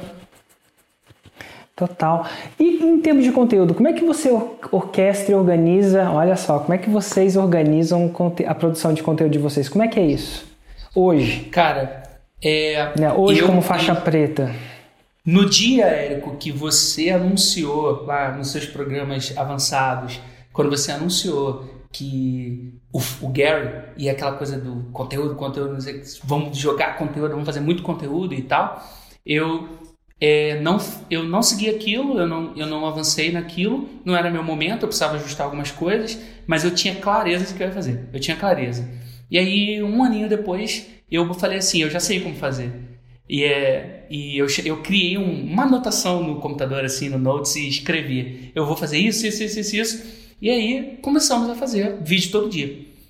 Total. E em termos de conteúdo, como é que você orquestra e organiza, olha só, como é que vocês organizam a produção de conteúdo de vocês? Como é que é isso? Hoje. Cara, hoje como faixa preta. No dia, Érico, que você anunciou lá nos seus programas avançados, quando você anunciou que o Gary e aquela coisa do conteúdo, vamos jogar conteúdo, vamos fazer muito conteúdo e tal, eu não segui aquilo, eu não avancei naquilo, não era meu momento, eu precisava ajustar algumas coisas, mas eu tinha clareza do que eu ia fazer, eu tinha clareza. E aí, 1 aninho depois, eu falei assim, eu já sei como fazer. E eu criei uma anotação no computador, assim, no Notes, e escrevi, eu vou fazer isso. E aí, começamos a fazer vídeo todo dia.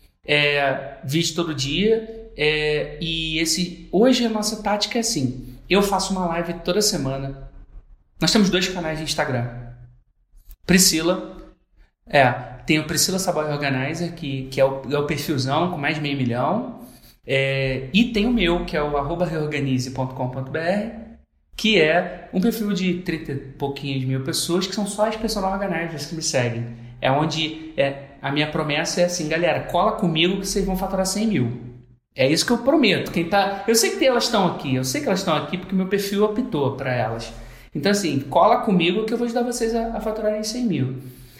E hoje a nossa tática é assim, eu faço uma live toda semana. Nós temos 2 canais de Instagram. Priscila, tem o Priscila Saboy Organizer, que é o perfilzão com mais de 500 mil. E tem o meu, que é o @reorganize.com.br, que é um perfil de 30 e pouquinhos mil pessoas, que são só as personal organizers que me seguem. É onde a minha promessa é assim, galera, cola comigo que vocês vão faturar 100 mil. É isso que eu prometo. Eu sei que elas estão aqui, porque meu perfil optou para elas. Então, assim, cola comigo que eu vou ajudar vocês a faturarem 100 mil.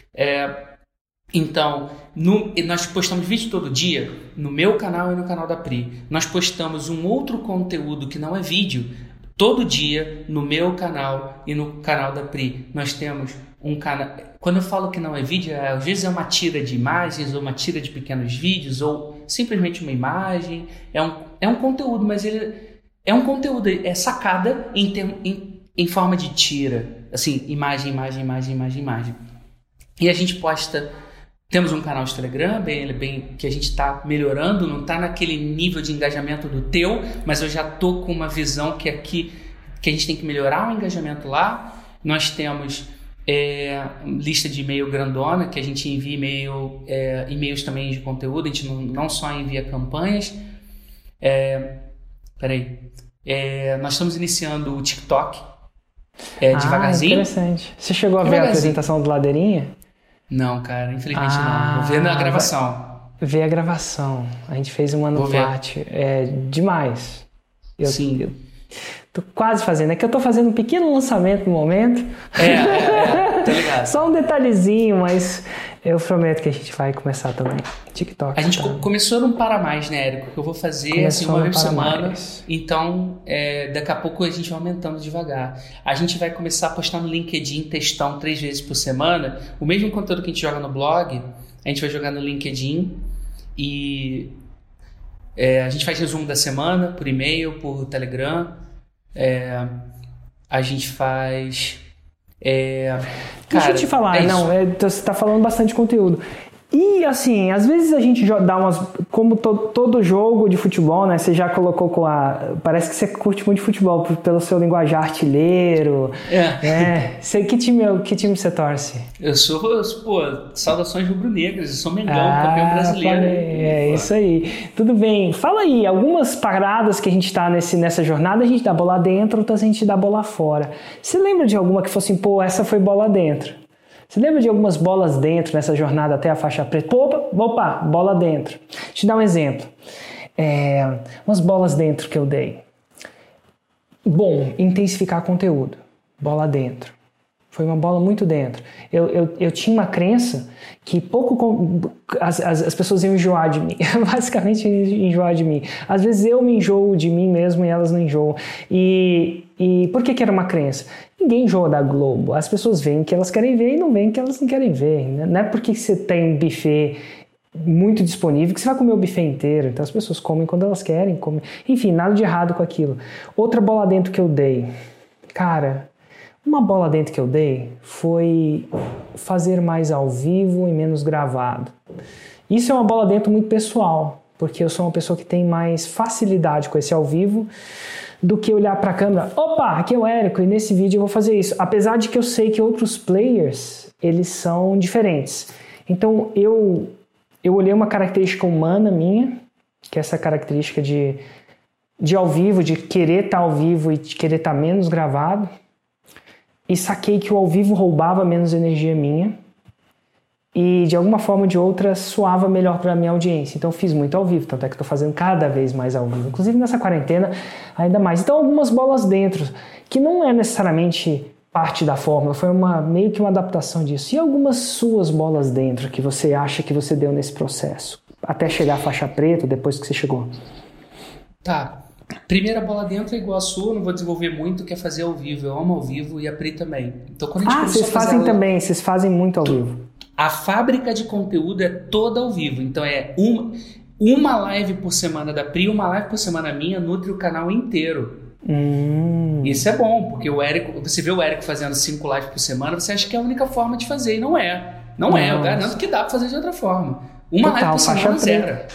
Então, nós postamos vídeo todo dia, no meu canal e no canal da Pri. Nós postamos um outro conteúdo que não é vídeo, todo dia, no meu canal e no canal da Pri. Nós temos um canal... Quando eu falo que não é vídeo, às vezes é uma tira de imagens, ou uma tira de pequenos vídeos, ou simplesmente uma imagem. É um conteúdo, mas ele é um conteúdo, é sacada em forma de tira. Assim, imagem. E a gente posta... Temos um canal de Telegram, bem que a gente está melhorando, não está naquele nível de engajamento do teu, mas eu já estou com uma visão que aqui que a gente tem que melhorar o engajamento lá. Nós temos lista de e-mail grandona, que a gente envia e-mails também de conteúdo, a gente não só envia campanhas. Nós estamos iniciando o TikTok devagarzinho. Interessante. Você chegou a ver a apresentação do Ladeirinha? Não, cara, infelizmente não. Vou ver na gravação. Ver a gravação. A gente fez uma no Plat. É demais. Sim. Eu tô quase fazendo. É que eu tô fazendo um pequeno lançamento no momento. Tá ligado. Só um detalhezinho, mas eu prometo que a gente vai começar também. TikTok. A gente começou no Para Mais, né, Érico? Que eu vou fazer assim, uma vez por semana. Então, daqui a pouco a gente vai aumentando devagar. A gente vai começar a postar no LinkedIn textão 3 vezes por semana. O mesmo conteúdo que a gente joga no blog, a gente vai jogar no LinkedIn. E a gente faz resumo da semana por e-mail, por Telegram. A gente faz... Deixa eu te falar, você está falando bastante conteúdo. E assim, às vezes a gente dá umas... Como todo jogo de futebol, né? Você já colocou parece que você curte muito de futebol pelo seu linguajar artilheiro. Que time você torce? Eu sou saudações rubro-negras. Eu sou Mengão, campeão brasileiro. Isso aí. Tudo bem. Fala aí, algumas paradas que a gente tá nessa jornada, a gente dá bola dentro, outras a gente dá bola fora. Você lembra de alguma que fosse essa foi bola dentro? Você lembra de algumas bolas dentro nessa jornada até a faixa preta? Opa, bola dentro. Deixa eu te dar um exemplo. Umas bolas dentro que eu dei. Bom, intensificar conteúdo. Bola dentro. Foi uma bola muito dentro. Eu tinha uma crença que as pessoas iam enjoar de mim. Basicamente, enjoar de mim. Às vezes eu me enjoo de mim mesmo e elas não enjoam. E por que era uma crença? Ninguém enjoa da Globo. As pessoas veem o que elas querem ver e não veem o que elas não querem ver. Não é porque você tem um buffet muito disponível que você vai comer o buffet inteiro. Então as pessoas comem quando elas querem. Enfim, nada de errado com aquilo. Outra bola dentro que eu dei. Cara, uma bola dentro que eu dei foi fazer mais ao vivo e menos gravado. Isso é uma bola dentro muito pessoal, porque eu sou uma pessoa que tem mais facilidade com esse ao vivo do que olhar para a câmera. Opa, aqui é o Érico e nesse vídeo eu vou fazer isso. Apesar de que eu sei que outros players, eles são diferentes. Então eu olhei uma característica humana minha, que é essa característica de ao vivo, de querer estar ao vivo e de querer estar menos gravado. E saquei que o ao vivo roubava menos energia minha e de alguma forma ou de outra soava melhor para a minha audiência. Então eu fiz muito ao vivo, tanto é que estou fazendo cada vez mais ao vivo, inclusive nessa quarentena ainda mais. Então algumas bolas dentro, que não é necessariamente parte da fórmula, foi meio que uma adaptação disso. E algumas suas bolas dentro que você acha que você deu nesse processo, até chegar à faixa preta, depois que você chegou? Tá. Primeira bola dentro é igual a sua, não vou desenvolver muito, que é fazer ao vivo. Eu amo ao vivo e a Pri também. Então, quando a gente vocês fazem também, vocês fazem muito ao vivo. A fábrica de conteúdo é toda ao vivo. Então é uma live por semana da Pri, uma live por semana minha, nutre o canal inteiro. Isso é bom, porque você vê o Érico fazendo 5 lives por semana, você acha que é a única forma de fazer, e não é. Não é, eu garanto que dá pra fazer de outra forma. Uma live por semana zero.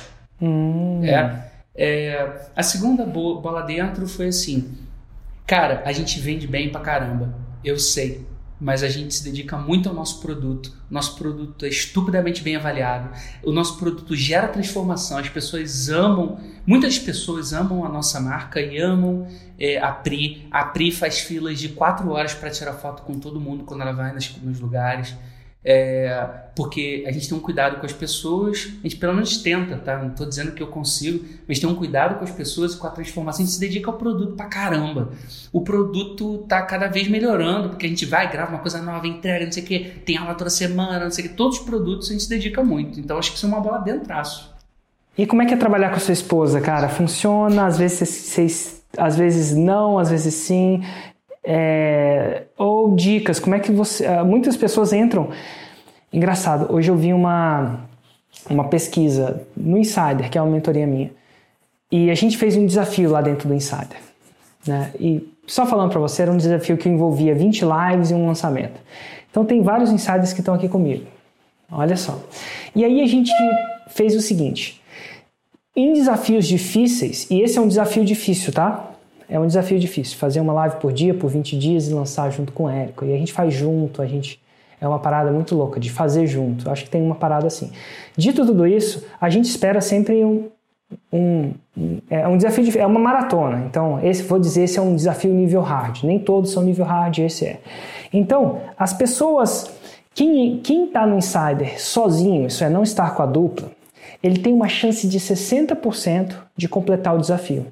A segunda bola dentro foi assim, cara, a gente vende bem pra caramba, eu sei, mas a gente se dedica muito ao nosso produto. Nosso produto é estupidamente bem avaliado, o nosso produto gera transformação, as pessoas amam, muitas pessoas amam a nossa marca e amam a Pri faz filas de 4 horas para tirar foto com todo mundo quando ela vai nos lugares. Porque a gente tem um cuidado com as pessoas, a gente pelo menos tenta, tá? Não tô dizendo que eu consigo, mas tem um cuidado com as pessoas e com a transformação. A gente se dedica ao produto pra caramba. O produto tá cada vez melhorando, porque a gente vai, grava uma coisa nova, entrega, não sei o que, tem aula toda semana, não sei o que. Todos os produtos a gente se dedica muito. Então acho que isso é uma bola dentraço. E como é que é trabalhar com a sua esposa, cara? Funciona? Às vezes não, às vezes sim. Ou dicas, como é que você... Muitas pessoas entram... Engraçado, hoje eu vi uma pesquisa no Insider, que é uma mentoria minha, e a gente fez um desafio lá dentro do Insider, né? E só falando para você, era um desafio que envolvia 20 lives e um lançamento. Então tem vários insiders que estão aqui comigo. Olha só. E aí a gente fez o seguinte, em desafios difíceis, e esse é um desafio difícil, tá? É um desafio difícil, fazer uma live por dia, por 20 dias e lançar junto com o Érico. E a gente faz junto, é uma parada muito louca de fazer junto. Acho que tem uma parada assim. Dito tudo isso, a gente espera sempre um desafio difícil, é uma maratona. Então, esse é um desafio nível hard. Nem todos são nível hard, esse é. Então, as pessoas, quem está no Insider sozinho, isso é, não estar com a dupla, ele tem uma chance de 60% de completar o desafio.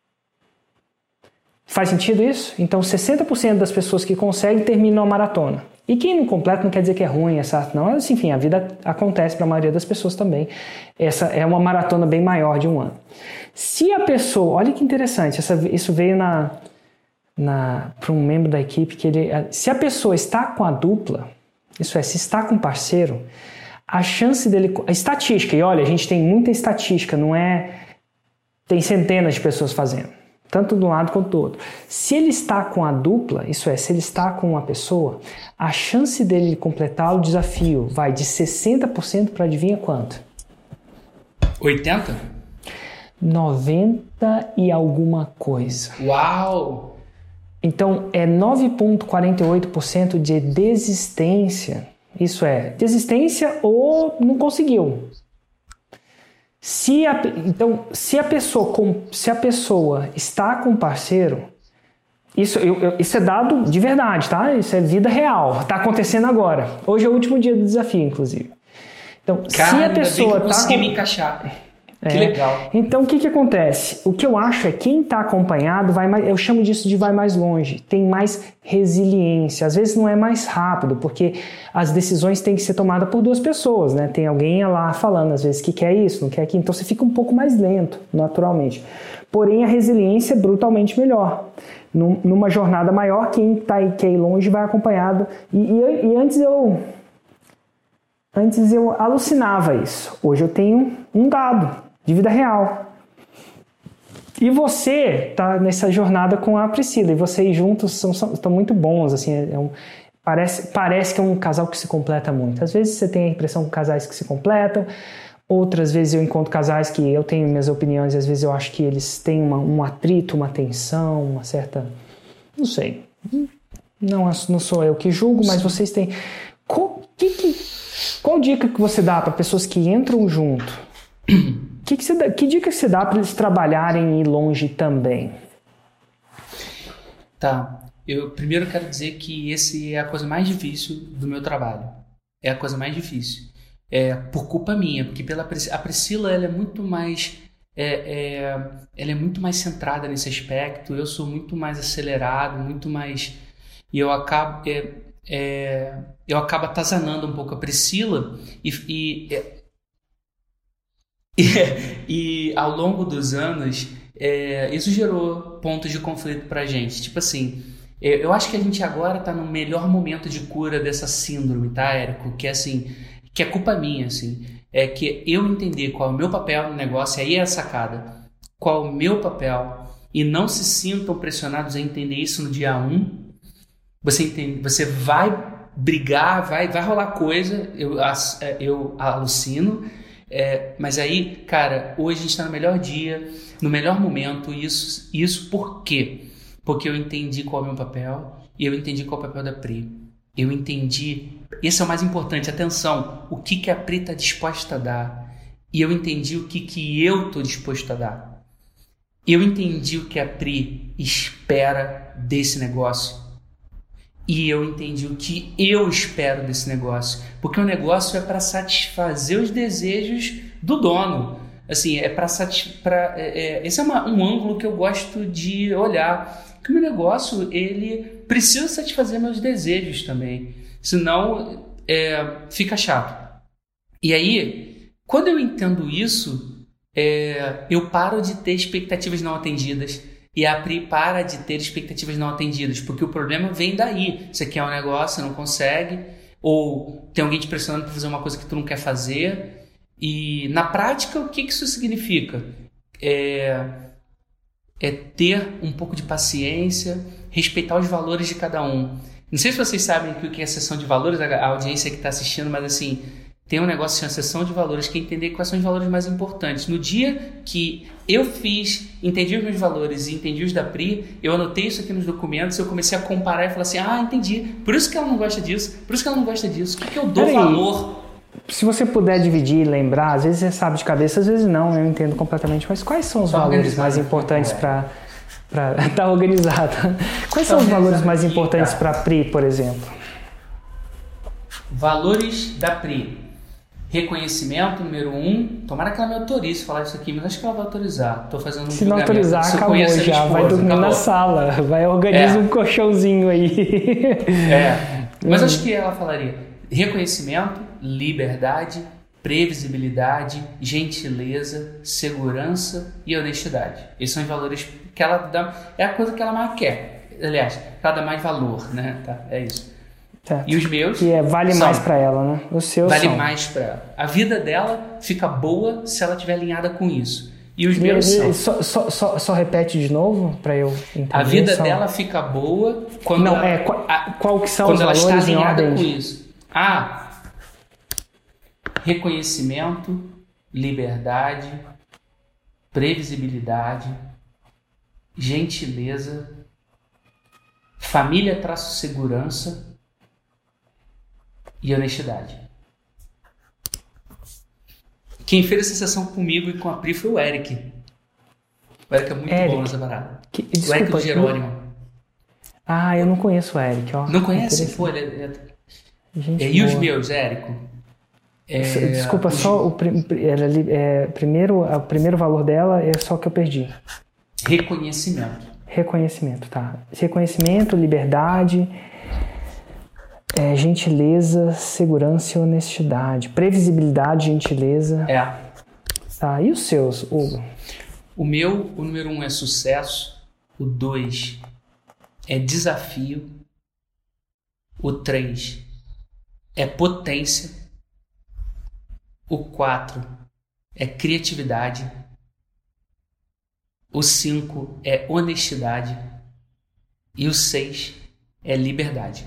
Faz sentido isso? Então 60% das pessoas que conseguem terminam a maratona. E quem não completa não quer dizer que é ruim, não. Mas, enfim, a vida acontece para a maioria das pessoas também. Essa é uma maratona bem maior de um ano. Se a pessoa, olha que interessante, isso veio para um membro da equipe, se a pessoa está com a dupla, isso é, se está com um parceiro, a chance dele, a estatística, e olha, a gente tem muita estatística, tem centenas de pessoas fazendo. Tanto de um lado quanto do outro. Se ele está com a dupla, isso é, se ele está com uma pessoa, a chance dele completar o desafio vai de 60% para adivinha quanto? 80? 90 e alguma coisa. Uau! Então, é 9,48% de desistência. Isso é, desistência ou não conseguiu. Se a pessoa está com um parceiro, isso é dado de verdade, tá? Isso é vida real, está acontecendo agora. Hoje é o último dia do desafio, inclusive. Então, cara, se a pessoa está me encaixar. Que legal. Então, o que acontece? O que eu acho é que quem está acompanhado eu chamo disso de vai mais longe, tem mais resiliência. Às vezes não é mais rápido, porque as decisões têm que ser tomadas por duas pessoas, né? Tem alguém lá falando, às vezes, que quer isso, não quer aquilo. Então, você fica um pouco mais lento, naturalmente. Porém, a resiliência é brutalmente melhor. Numa jornada maior, quem quer ir longe vai acompanhado. E antes eu alucinava isso. Hoje eu tenho um dado de vida real. E você está nessa jornada com a Priscila, e vocês juntos estão muito bons, assim, parece que é um casal que se completa muito. Às vezes você tem a impressão de casais que se completam, outras vezes eu encontro casais que eu tenho minhas opiniões, e às vezes eu acho que eles têm um atrito, uma tensão, uma certa... Não sei. Não sou eu que julgo, mas vocês têm... Qual dica que você dá para pessoas que entram junto? Que dica você dá para eles trabalharem e ir longe também? Tá. Eu primeiro quero dizer que esse é a coisa mais difícil do meu trabalho. É a coisa mais difícil. Por culpa minha, porque a Priscila ela é muito mais ela é muito mais centrada nesse aspecto. Eu sou muito mais acelerado, muito mais, e eu acabo atazanando um pouco a Priscila e ao longo dos anos isso gerou pontos de conflito pra gente. Tipo assim, eu acho que a gente agora tá no melhor momento de cura dessa síndrome, tá, Érico? Que assim, que é culpa minha, assim. É que eu entender qual é o meu papel no negócio, aí é a sacada. Qual é o meu papel, e não se sintam pressionados a entender isso no dia 1. Você vai brigar, vai rolar coisa, eu alucino, mas aí, cara, hoje a gente está no melhor dia, no melhor momento. Isso por quê? Porque eu entendi qual é o meu papel, e eu entendi qual é o papel da Pri. Eu entendi, esse é o mais importante, atenção, o que a Pri está disposta a dar, e eu entendi o que eu estou disposto a dar. Eu entendi o que a Pri espera desse negócio, e eu entendi o que eu espero desse negócio, porque o negócio é para satisfazer os desejos do dono. Assim, esse é um ângulo que eu gosto de olhar, que o meu negócio ele precisa satisfazer meus desejos também, senão fica chato. E aí, quando eu entendo isso, eu paro de ter expectativas não atendidas, e a Pri para de ter expectativas não atendidas, porque o problema vem daí. Você quer um negócio, você não consegue, ou tem alguém te pressionando para fazer uma coisa que tu não quer fazer. E na prática, o que isso significa? É ter um pouco de paciência, respeitar os valores de cada um. Não sei se vocês sabem o que é a sessão de valores, a audiência que está assistindo, mas assim, tem um negócio chamado sessão de valores, que é entender quais são os valores mais importantes. No dia que eu entendi os meus valores e entendi os da Pri, eu anotei isso aqui nos documentos, eu comecei a comparar e falar assim, entendi, por isso que ela não gosta disso, por isso que ela não gosta disso, o que eu dou valor? Se você puder dividir e lembrar, às vezes você sabe de cabeça, às vezes não, eu entendo completamente, mas quais são os valores mais importantes para tá organizado? Quais são os valores mais importantes para a Pri, por exemplo? Valores da Pri. Reconhecimento, número 1. Tomara que ela me autorize falar isso aqui, mas acho que ela vai autorizar. Estou fazendo um Se não autorizar, acabou já. Esposa, vai dormir na sala. Vai organizar um colchãozinho aí. Mas acho que ela falaria reconhecimento, liberdade, previsibilidade, gentileza, segurança e honestidade. Esses são os valores que ela dá. É a coisa que ela mais quer. Aliás, que ela dá mais valor, né? Tá, é isso. Certo. E os meus que vale mais para ela, né? Os seus vale mais para ela. A vida dela fica boa se ela estiver alinhada com isso. E os meus são... Só repete de novo para eu entender. A vida dela fica boa quando qual que são os valores ela está alinhada em ordem? com isso. Reconhecimento, liberdade, previsibilidade, gentileza, família-segurança e honestidade. Quem fez essa sessão comigo e com a Pri foi o Eric. O Eric é muito bom nessa parada. O Eric do Jerônimo. Eu não conheço o Eric. Ó. Não conhece? Pô, ele e os meus, Érico? Desculpa, só o primeiro valor dela é só que eu perdi. Reconhecimento, tá. Reconhecimento, liberdade, gentileza, segurança e honestidade. Previsibilidade, gentileza. Tá, e os seus, Hugo? O número 1 é sucesso. O 2 é desafio. O 3 é potência. O 4 é criatividade. O 5 é honestidade. E o 6 é liberdade.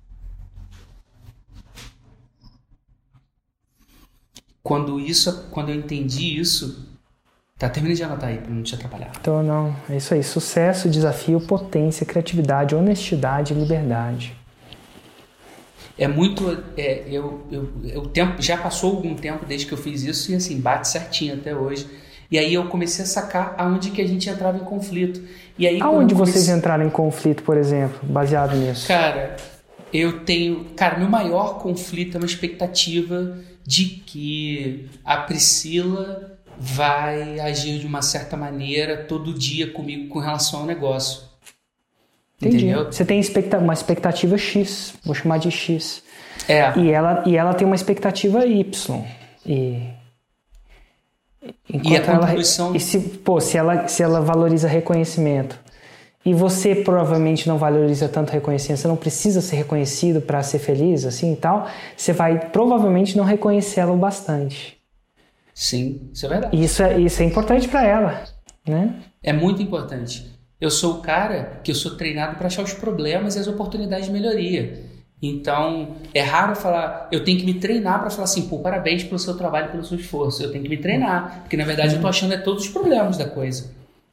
Quando eu entendi isso... Tá, termina de anotar aí para não te atrapalhar. Então, não. É isso aí. Sucesso, desafio, potência, criatividade, honestidade e liberdade. É muito... o tempo, já passou algum tempo desde que eu fiz isso e assim, bate certinho até hoje. E aí eu comecei a sacar aonde que a gente entrava em conflito. E aí, aonde vocês entraram em conflito, por exemplo, baseado nisso? Cara, meu maior conflito é uma expectativa de que a Priscila vai agir de uma certa maneira todo dia comigo com relação ao negócio. Entendi. Entendeu? Você tem uma expectativa X, vou chamar de X. E ela tem uma expectativa Y. E a contribuição... se ela valoriza reconhecimento e você provavelmente não valoriza tanto reconhecimento, você não precisa ser reconhecido para ser feliz, assim e tal, você vai provavelmente não reconhecê-la o bastante. Sim, isso é verdade. Isso é importante para ela, né? É muito importante. Eu sou o cara que eu sou treinado para achar os problemas e as oportunidades de melhoria. Então, é raro falar... Eu tenho que me treinar para falar assim, parabéns pelo seu trabalho, pelo seu esforço. Eu tenho que me treinar, porque na verdade eu tô achando todos os problemas da coisa.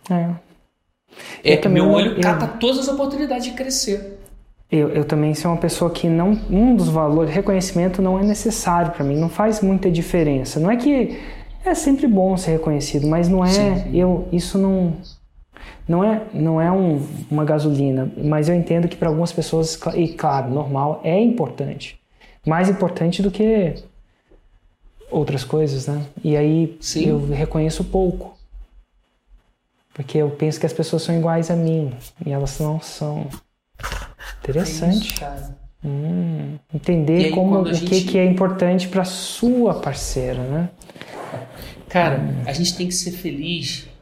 Meu olho cata todas as oportunidades de crescer. Eu também sou uma pessoa que um dos valores, reconhecimento não é necessário para mim, não faz muita diferença. Não é que é sempre bom ser reconhecido, mas não é, isso não é uma gasolina, mas eu entendo que para algumas pessoas, e claro, normal, é importante. Mais importante do que outras coisas, né? E aí eu reconheço pouco. Porque eu penso que as pessoas são iguais a mim, e elas não são. Interessante. É isso, entender aí, o que é importante para sua parceira, né? Cara, a gente tem que ser feliz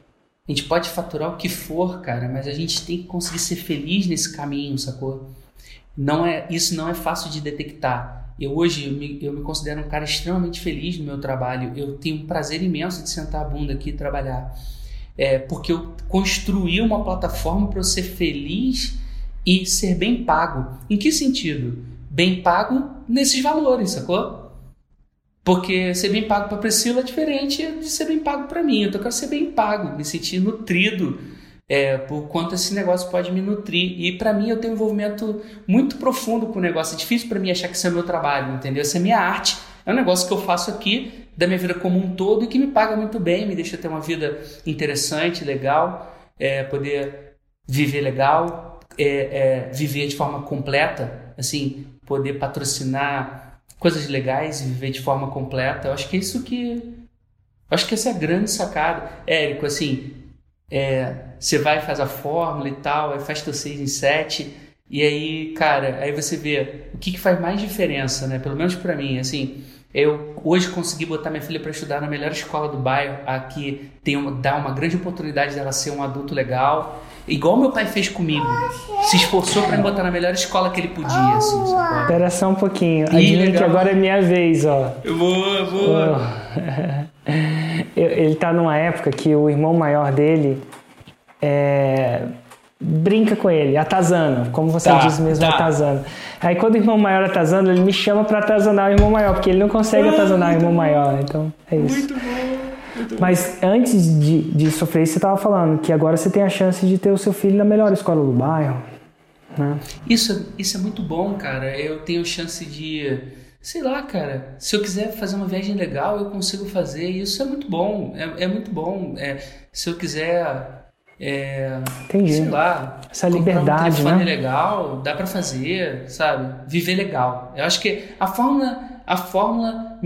A gente pode faturar o que for, cara, mas a gente tem que conseguir ser feliz nesse caminho, sacou? Isso não é fácil de detectar. Hoje eu me considero um cara extremamente feliz no meu trabalho. Eu tenho um prazer imenso de sentar a bunda aqui e trabalhar. Porque eu construí uma plataforma para eu ser feliz e ser bem pago. Em que sentido? Bem pago nesses valores, sacou? Porque ser bem pago para Priscila é diferente de ser bem pago para mim. Eu quero ser bem pago, me sentir nutrido por quanto esse negócio pode me nutrir. E para mim eu tenho um envolvimento muito profundo com o negócio. É difícil para mim achar que isso é meu trabalho, entendeu? Isso é minha arte. É um negócio que eu faço aqui da minha vida como um todo e que me paga muito bem, me deixa ter uma vida interessante, legal, poder viver legal, viver de forma completa, assim, poder patrocinar coisas legais e viver de forma completa. Eu acho que é isso acho que essa é a grande sacada. Érico, assim, você vai e faz a fórmula e tal, aí faz teu 6 em 7, e aí, cara, aí você vê o que faz mais diferença, né? Pelo menos pra mim, assim, eu hoje consegui botar minha filha para estudar na melhor escola do bairro, aqui dá uma grande oportunidade dela ser um adulto legal, igual meu pai fez comigo, se esforçou para me botar na melhor escola que ele podia, assim, sabe? Espera só um pouquinho, adivinha que agora é minha vez, ó. Eu vou. Ele tá numa época que o irmão maior dele brinca com ele, atazana, como você diz mesmo, atazana. Aí quando o irmão maior atazana, ele me chama pra atazanar o irmão maior, porque ele não consegue atazanar o irmão maior, então é isso. Muito bom. Mas antes de sofrer isso, você tava falando que agora você tem a chance de ter o seu filho na melhor escola do bairro, né? Isso é muito bom, cara. Eu tenho chance de, sei lá, cara, se eu quiser fazer uma viagem legal, eu consigo fazer, e isso é muito bom, é muito bom. Se eu quiser... Entendi. Sei lá, essa liberdade, um telefone, né? legal, dá pra fazer, sabe? Viver legal. Eu acho que a fórmula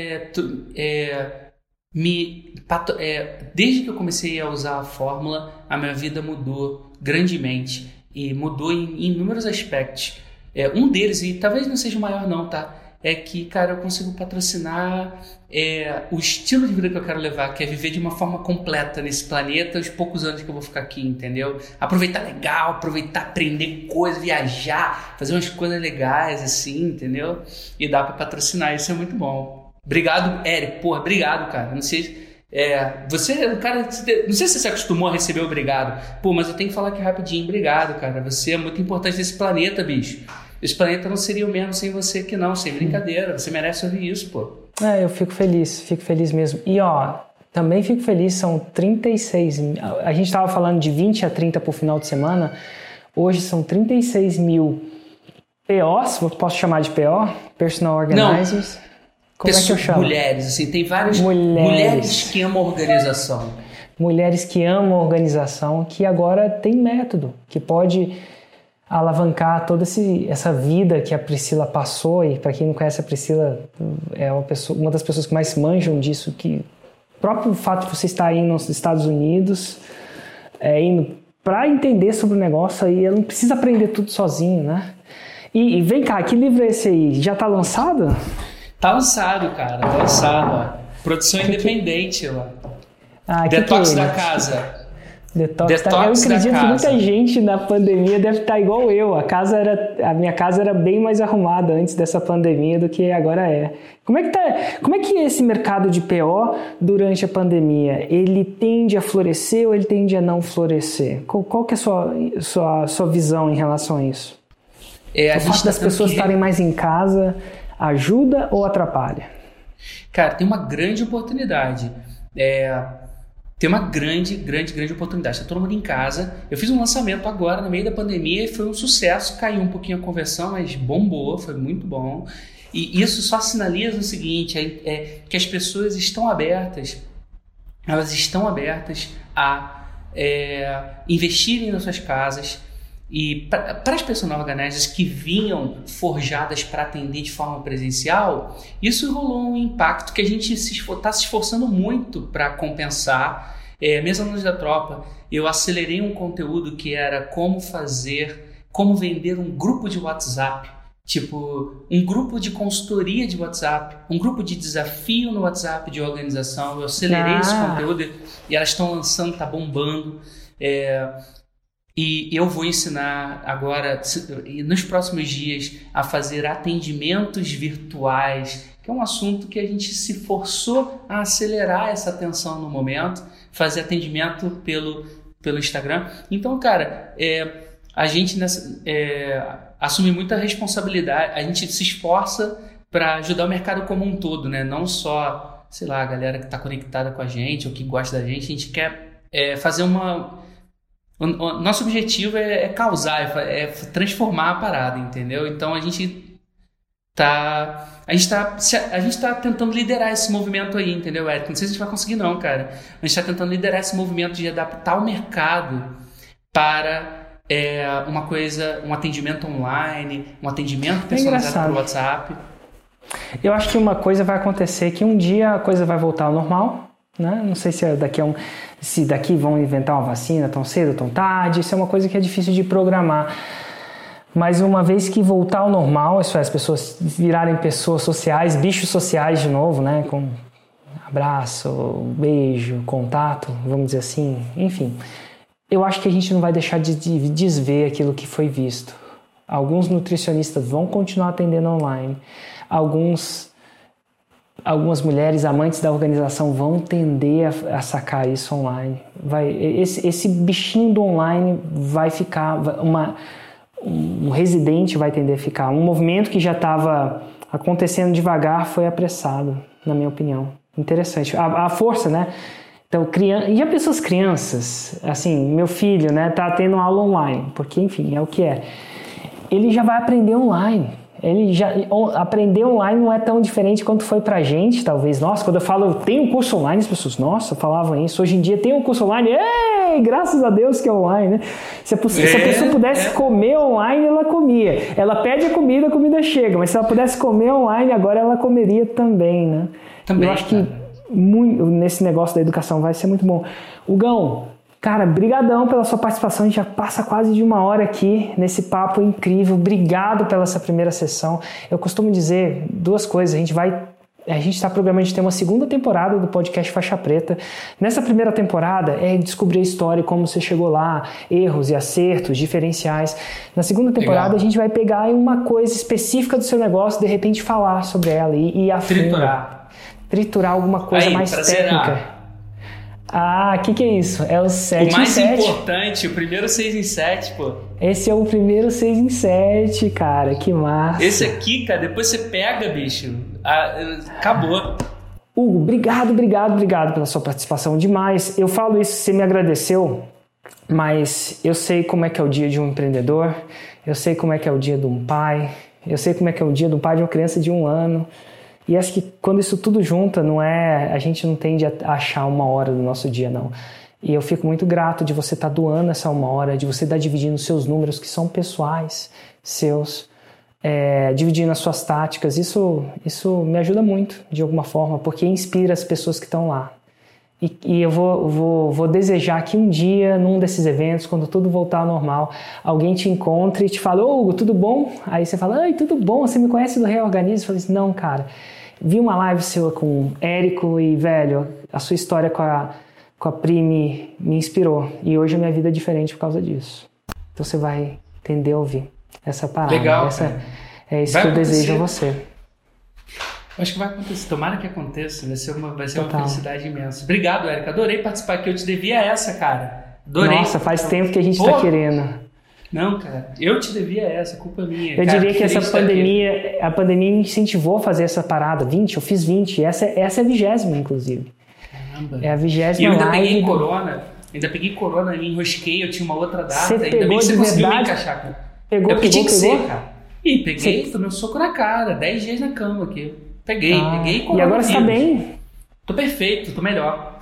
desde que eu comecei a usar a fórmula, a minha vida mudou grandemente e mudou em inúmeros aspectos. Um deles, e talvez não seja o maior não, tá? É que, cara, eu consigo patrocinar o estilo de vida que eu quero levar, que é viver de uma forma completa nesse planeta os poucos anos que eu vou ficar aqui, entendeu? Aproveitar legal, aprender coisas, viajar, fazer umas coisas legais, assim, entendeu? E dá pra patrocinar, isso é muito bom. Obrigado, Érico, porra, obrigado, cara. Não sei... você, cara, não sei se você se acostumou a receber obrigado. Pô, mas eu tenho que falar aqui rapidinho, obrigado, cara. Você é muito importante nesse planeta, bicho. Esse planeta não seria o mesmo sem você aqui não, sem brincadeira. Você merece ouvir isso, pô. Eu fico feliz mesmo. E ó, também fico feliz, são 36 mil. A gente tava falando de 20 a 30 por final de semana. Hoje são 36 mil POs, posso chamar de PO? Personal Organizers. Não. Como é que eu chamo? Mulheres, assim, tem várias mulheres que amam organização. Mulheres que amam organização, que agora tem método, que pode alavancar toda essa vida que a Priscila passou. E para quem não conhece a Priscila, é uma das pessoas que mais manjam disso, que o próprio fato de você estar aí nos Estados Unidos, indo para entender sobre o negócio, aí ela não precisa aprender tudo sozinho, né? E vem cá, que livro é esse aí? Já tá lançado? Tá lançado, cara, tá lançado. Produção independente lá. Detox da casa. Detox eu acredito que muita gente na pandemia deve estar igual eu. A minha casa era bem mais arrumada antes dessa pandemia do que agora é. Como é que é esse mercado de PO durante a pandemia? Ele tende a florescer ou ele tende a não florescer? Qual que é a sua visão em relação a isso? O fato das pessoas estarem mais em casa ajuda ou atrapalha? Cara, tem uma grande oportunidade. Tem uma grande oportunidade. Está todo mundo em casa. Eu fiz um lançamento agora, no meio da pandemia, e foi um sucesso. Caiu um pouquinho a conversão, mas bombou, foi muito bom. E isso só sinaliza o seguinte, que as pessoas estão abertas, elas estão abertas a investirem nas suas casas. E para as personal organizers que vinham forjadas para atender de forma presencial, isso rolou um impacto que a gente está se esforçando muito para compensar. Mesmo anos da tropa, eu acelerei um conteúdo que era como vender um grupo de WhatsApp tipo, um grupo de consultoria de WhatsApp, um grupo de desafio no WhatsApp de organização. Eu acelerei esse conteúdo e elas estão lançando, tá bombando. E eu vou ensinar agora, nos próximos dias, a fazer atendimentos virtuais, que é um assunto que a gente se forçou a acelerar essa atenção no momento, fazer atendimento pelo Instagram. Então, cara, a gente assume muita responsabilidade, a gente se esforça para ajudar o mercado como um todo, né? Não só, sei lá, a galera que está conectada com a gente ou que gosta da gente. A gente quer fazer nosso objetivo é causar, é transformar a parada, entendeu? Então a gente tá tentando liderar esse movimento aí, entendeu, Érico? Não sei se a gente vai conseguir não, cara. A gente tá tentando liderar esse movimento de adaptar o mercado para um atendimento online, um atendimento personalizado pelo WhatsApp. Eu acho que uma coisa vai acontecer, que um dia a coisa vai voltar ao normal, né? Não sei se daqui vão inventar uma vacina tão cedo, tão tarde. Isso é uma coisa que é difícil de programar. Mas uma vez que voltar ao normal, isso é, as pessoas virarem pessoas sociais, bichos sociais de novo, né? Com abraço, beijo, contato, vamos dizer assim, enfim. Eu acho que a gente não vai deixar de desver aquilo que foi visto. Alguns nutricionistas vão continuar atendendo online. Algumas mulheres amantes da organização vão tender a sacar isso online. Esse bichinho do online vai ficar, um residente vai tender a ficar. Um movimento que já estava acontecendo devagar foi apressado, na minha opinião. Interessante. A força, né? Então, e as pessoas crianças, assim, meu filho, né, tá tendo aula online, porque, enfim, é o que é. Ele já vai aprender online. Aprender online não é tão diferente quanto foi pra gente, talvez. Nossa, quando eu falo, eu tenho um curso online, as pessoas, nossa, falavam isso. Hoje em dia tem um curso online, graças a Deus que é online, né? Se a pessoa pudesse comer online, ela comia. Ela pede a comida chega. Mas se ela pudesse comer online, agora ela comeria também, né? Também, eu acho que nesse negócio da educação vai ser muito bom. Hugão, cara, brigadão pela sua participação. A gente já passa quase de 1 hora aqui nesse papo incrível. Obrigado pela essa primeira sessão. Eu costumo dizer 2 coisas. A gente está programando de ter uma 2ª temporada do podcast Faixa Preta. Nessa primeira temporada é descobrir a história e como você chegou lá, erros e acertos, diferenciais. Na 2ª temporada legal. A gente vai pegar uma coisa específica do seu negócio, de repente falar sobre ela e triturar alguma coisa mais técnica. O que é isso? É o 7 em 7. O mais importante, o primeiro 6 em 7, pô. Esse é o primeiro 6 em 7, cara. Que massa. Esse aqui, cara, depois você pega, bicho. Acabou. Hugo, obrigado pela sua participação. Demais. Eu falo isso, você me agradeceu, mas eu sei como é que é o dia de um empreendedor, eu sei como é que é o dia de um pai, eu sei como é que é o dia de um pai de uma criança de 1 ano. E acho que quando isso tudo junta, a gente não tende a achar 1 hora do nosso dia, não. E eu fico muito grato de você estar doando essa 1 hora, de você estar dividindo seus números que são pessoais, seus, dividindo as suas táticas. Isso me ajuda muito, de alguma forma, porque inspira as pessoas que estão lá. E eu vou desejar que um dia, num desses eventos, quando tudo voltar ao normal, alguém te encontre e te fale, Hugo, tudo bom? Aí você fala, tudo bom, você me conhece do Reorganize? Eu falei assim, não, cara, vi uma live sua com o Érico e, velho, a sua história com a Pri me inspirou. E hoje a minha vida é diferente por causa disso. Então você vai entender a ouvir essa parada. Legal. É isso que eu desejo a você. Acho que vai acontecer, tomara que aconteça, vai ser uma felicidade imensa. Obrigado, Érico, adorei participar aqui, eu te devia essa, cara. Adorei. Nossa, faz tempo que a gente tá querendo. Não, cara, eu te devia essa, culpa minha. Eu diria que a pandemia me incentivou a fazer essa parada, eu fiz 20, essa é a 20ª, inclusive. Caramba. É a 20ª E eu ainda peguei corona, me enrosquei, eu tinha uma outra data, você ainda pegou bem que você de conseguiu verdade? me encaixar, cara. Pegou? Cara. E peguei, tomei um soco na cara, 10 dias na cama aqui. Peguei E agora você tá bem? Tô perfeito, tô melhor.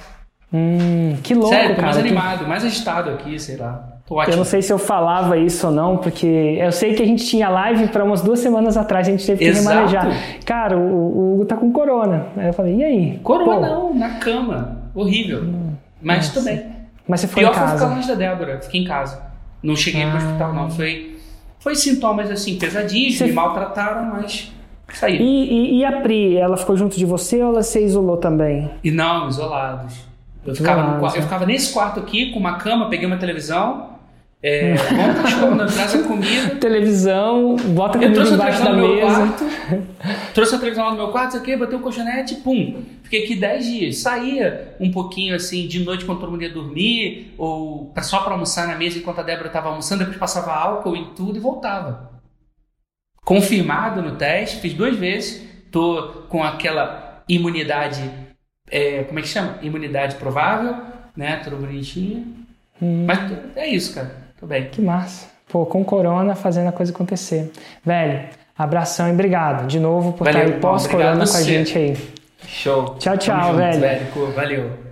Que louco, sério, tô cara. mais animado, mais agitado aqui, sei lá. Tô ótimo. Eu não sei se eu falava isso ou não, porque eu sei que a gente tinha live para umas 2 semanas atrás, a gente teve que remanejar. Cara, o Hugo tá com corona. Aí eu falei, e aí? Corona não, na cama. Horrível. Mas tô bem. Mas você foi pior em casa? Pior foi ficar longe da Débora, fiquei em casa. Não cheguei pro hospital não, foi Foi sintomas assim, pesadinhos, me maltrataram, mas saí. E a Pri, ela ficou junto de você ou ela se isolou também? E não, isolados. Eu ficava nesse quarto aqui, com uma cama, peguei uma televisão, bom cachorro, traz a comida. Televisão, bota a comida embaixo da mesa. Trouxe a televisão lá no meu quarto, aqui, botei um colchonete, pum. Fiquei aqui 10 dias. Saía um pouquinho assim, de noite quando todo mundo ia dormir, ou só para almoçar na mesa enquanto a Débora estava almoçando, depois passava álcool em tudo e voltava. Confirmado no teste, fiz 2 vezes, tô com aquela imunidade, como é que chama? Imunidade provável, né? Tudo bonitinho. Mas é isso, cara. Tô bem. Que massa. Pô, com corona fazendo a coisa acontecer. Velho, abração e obrigado de novo por estar aí pós-corona com a gente aí. Show. Tchau, velho. Valeu.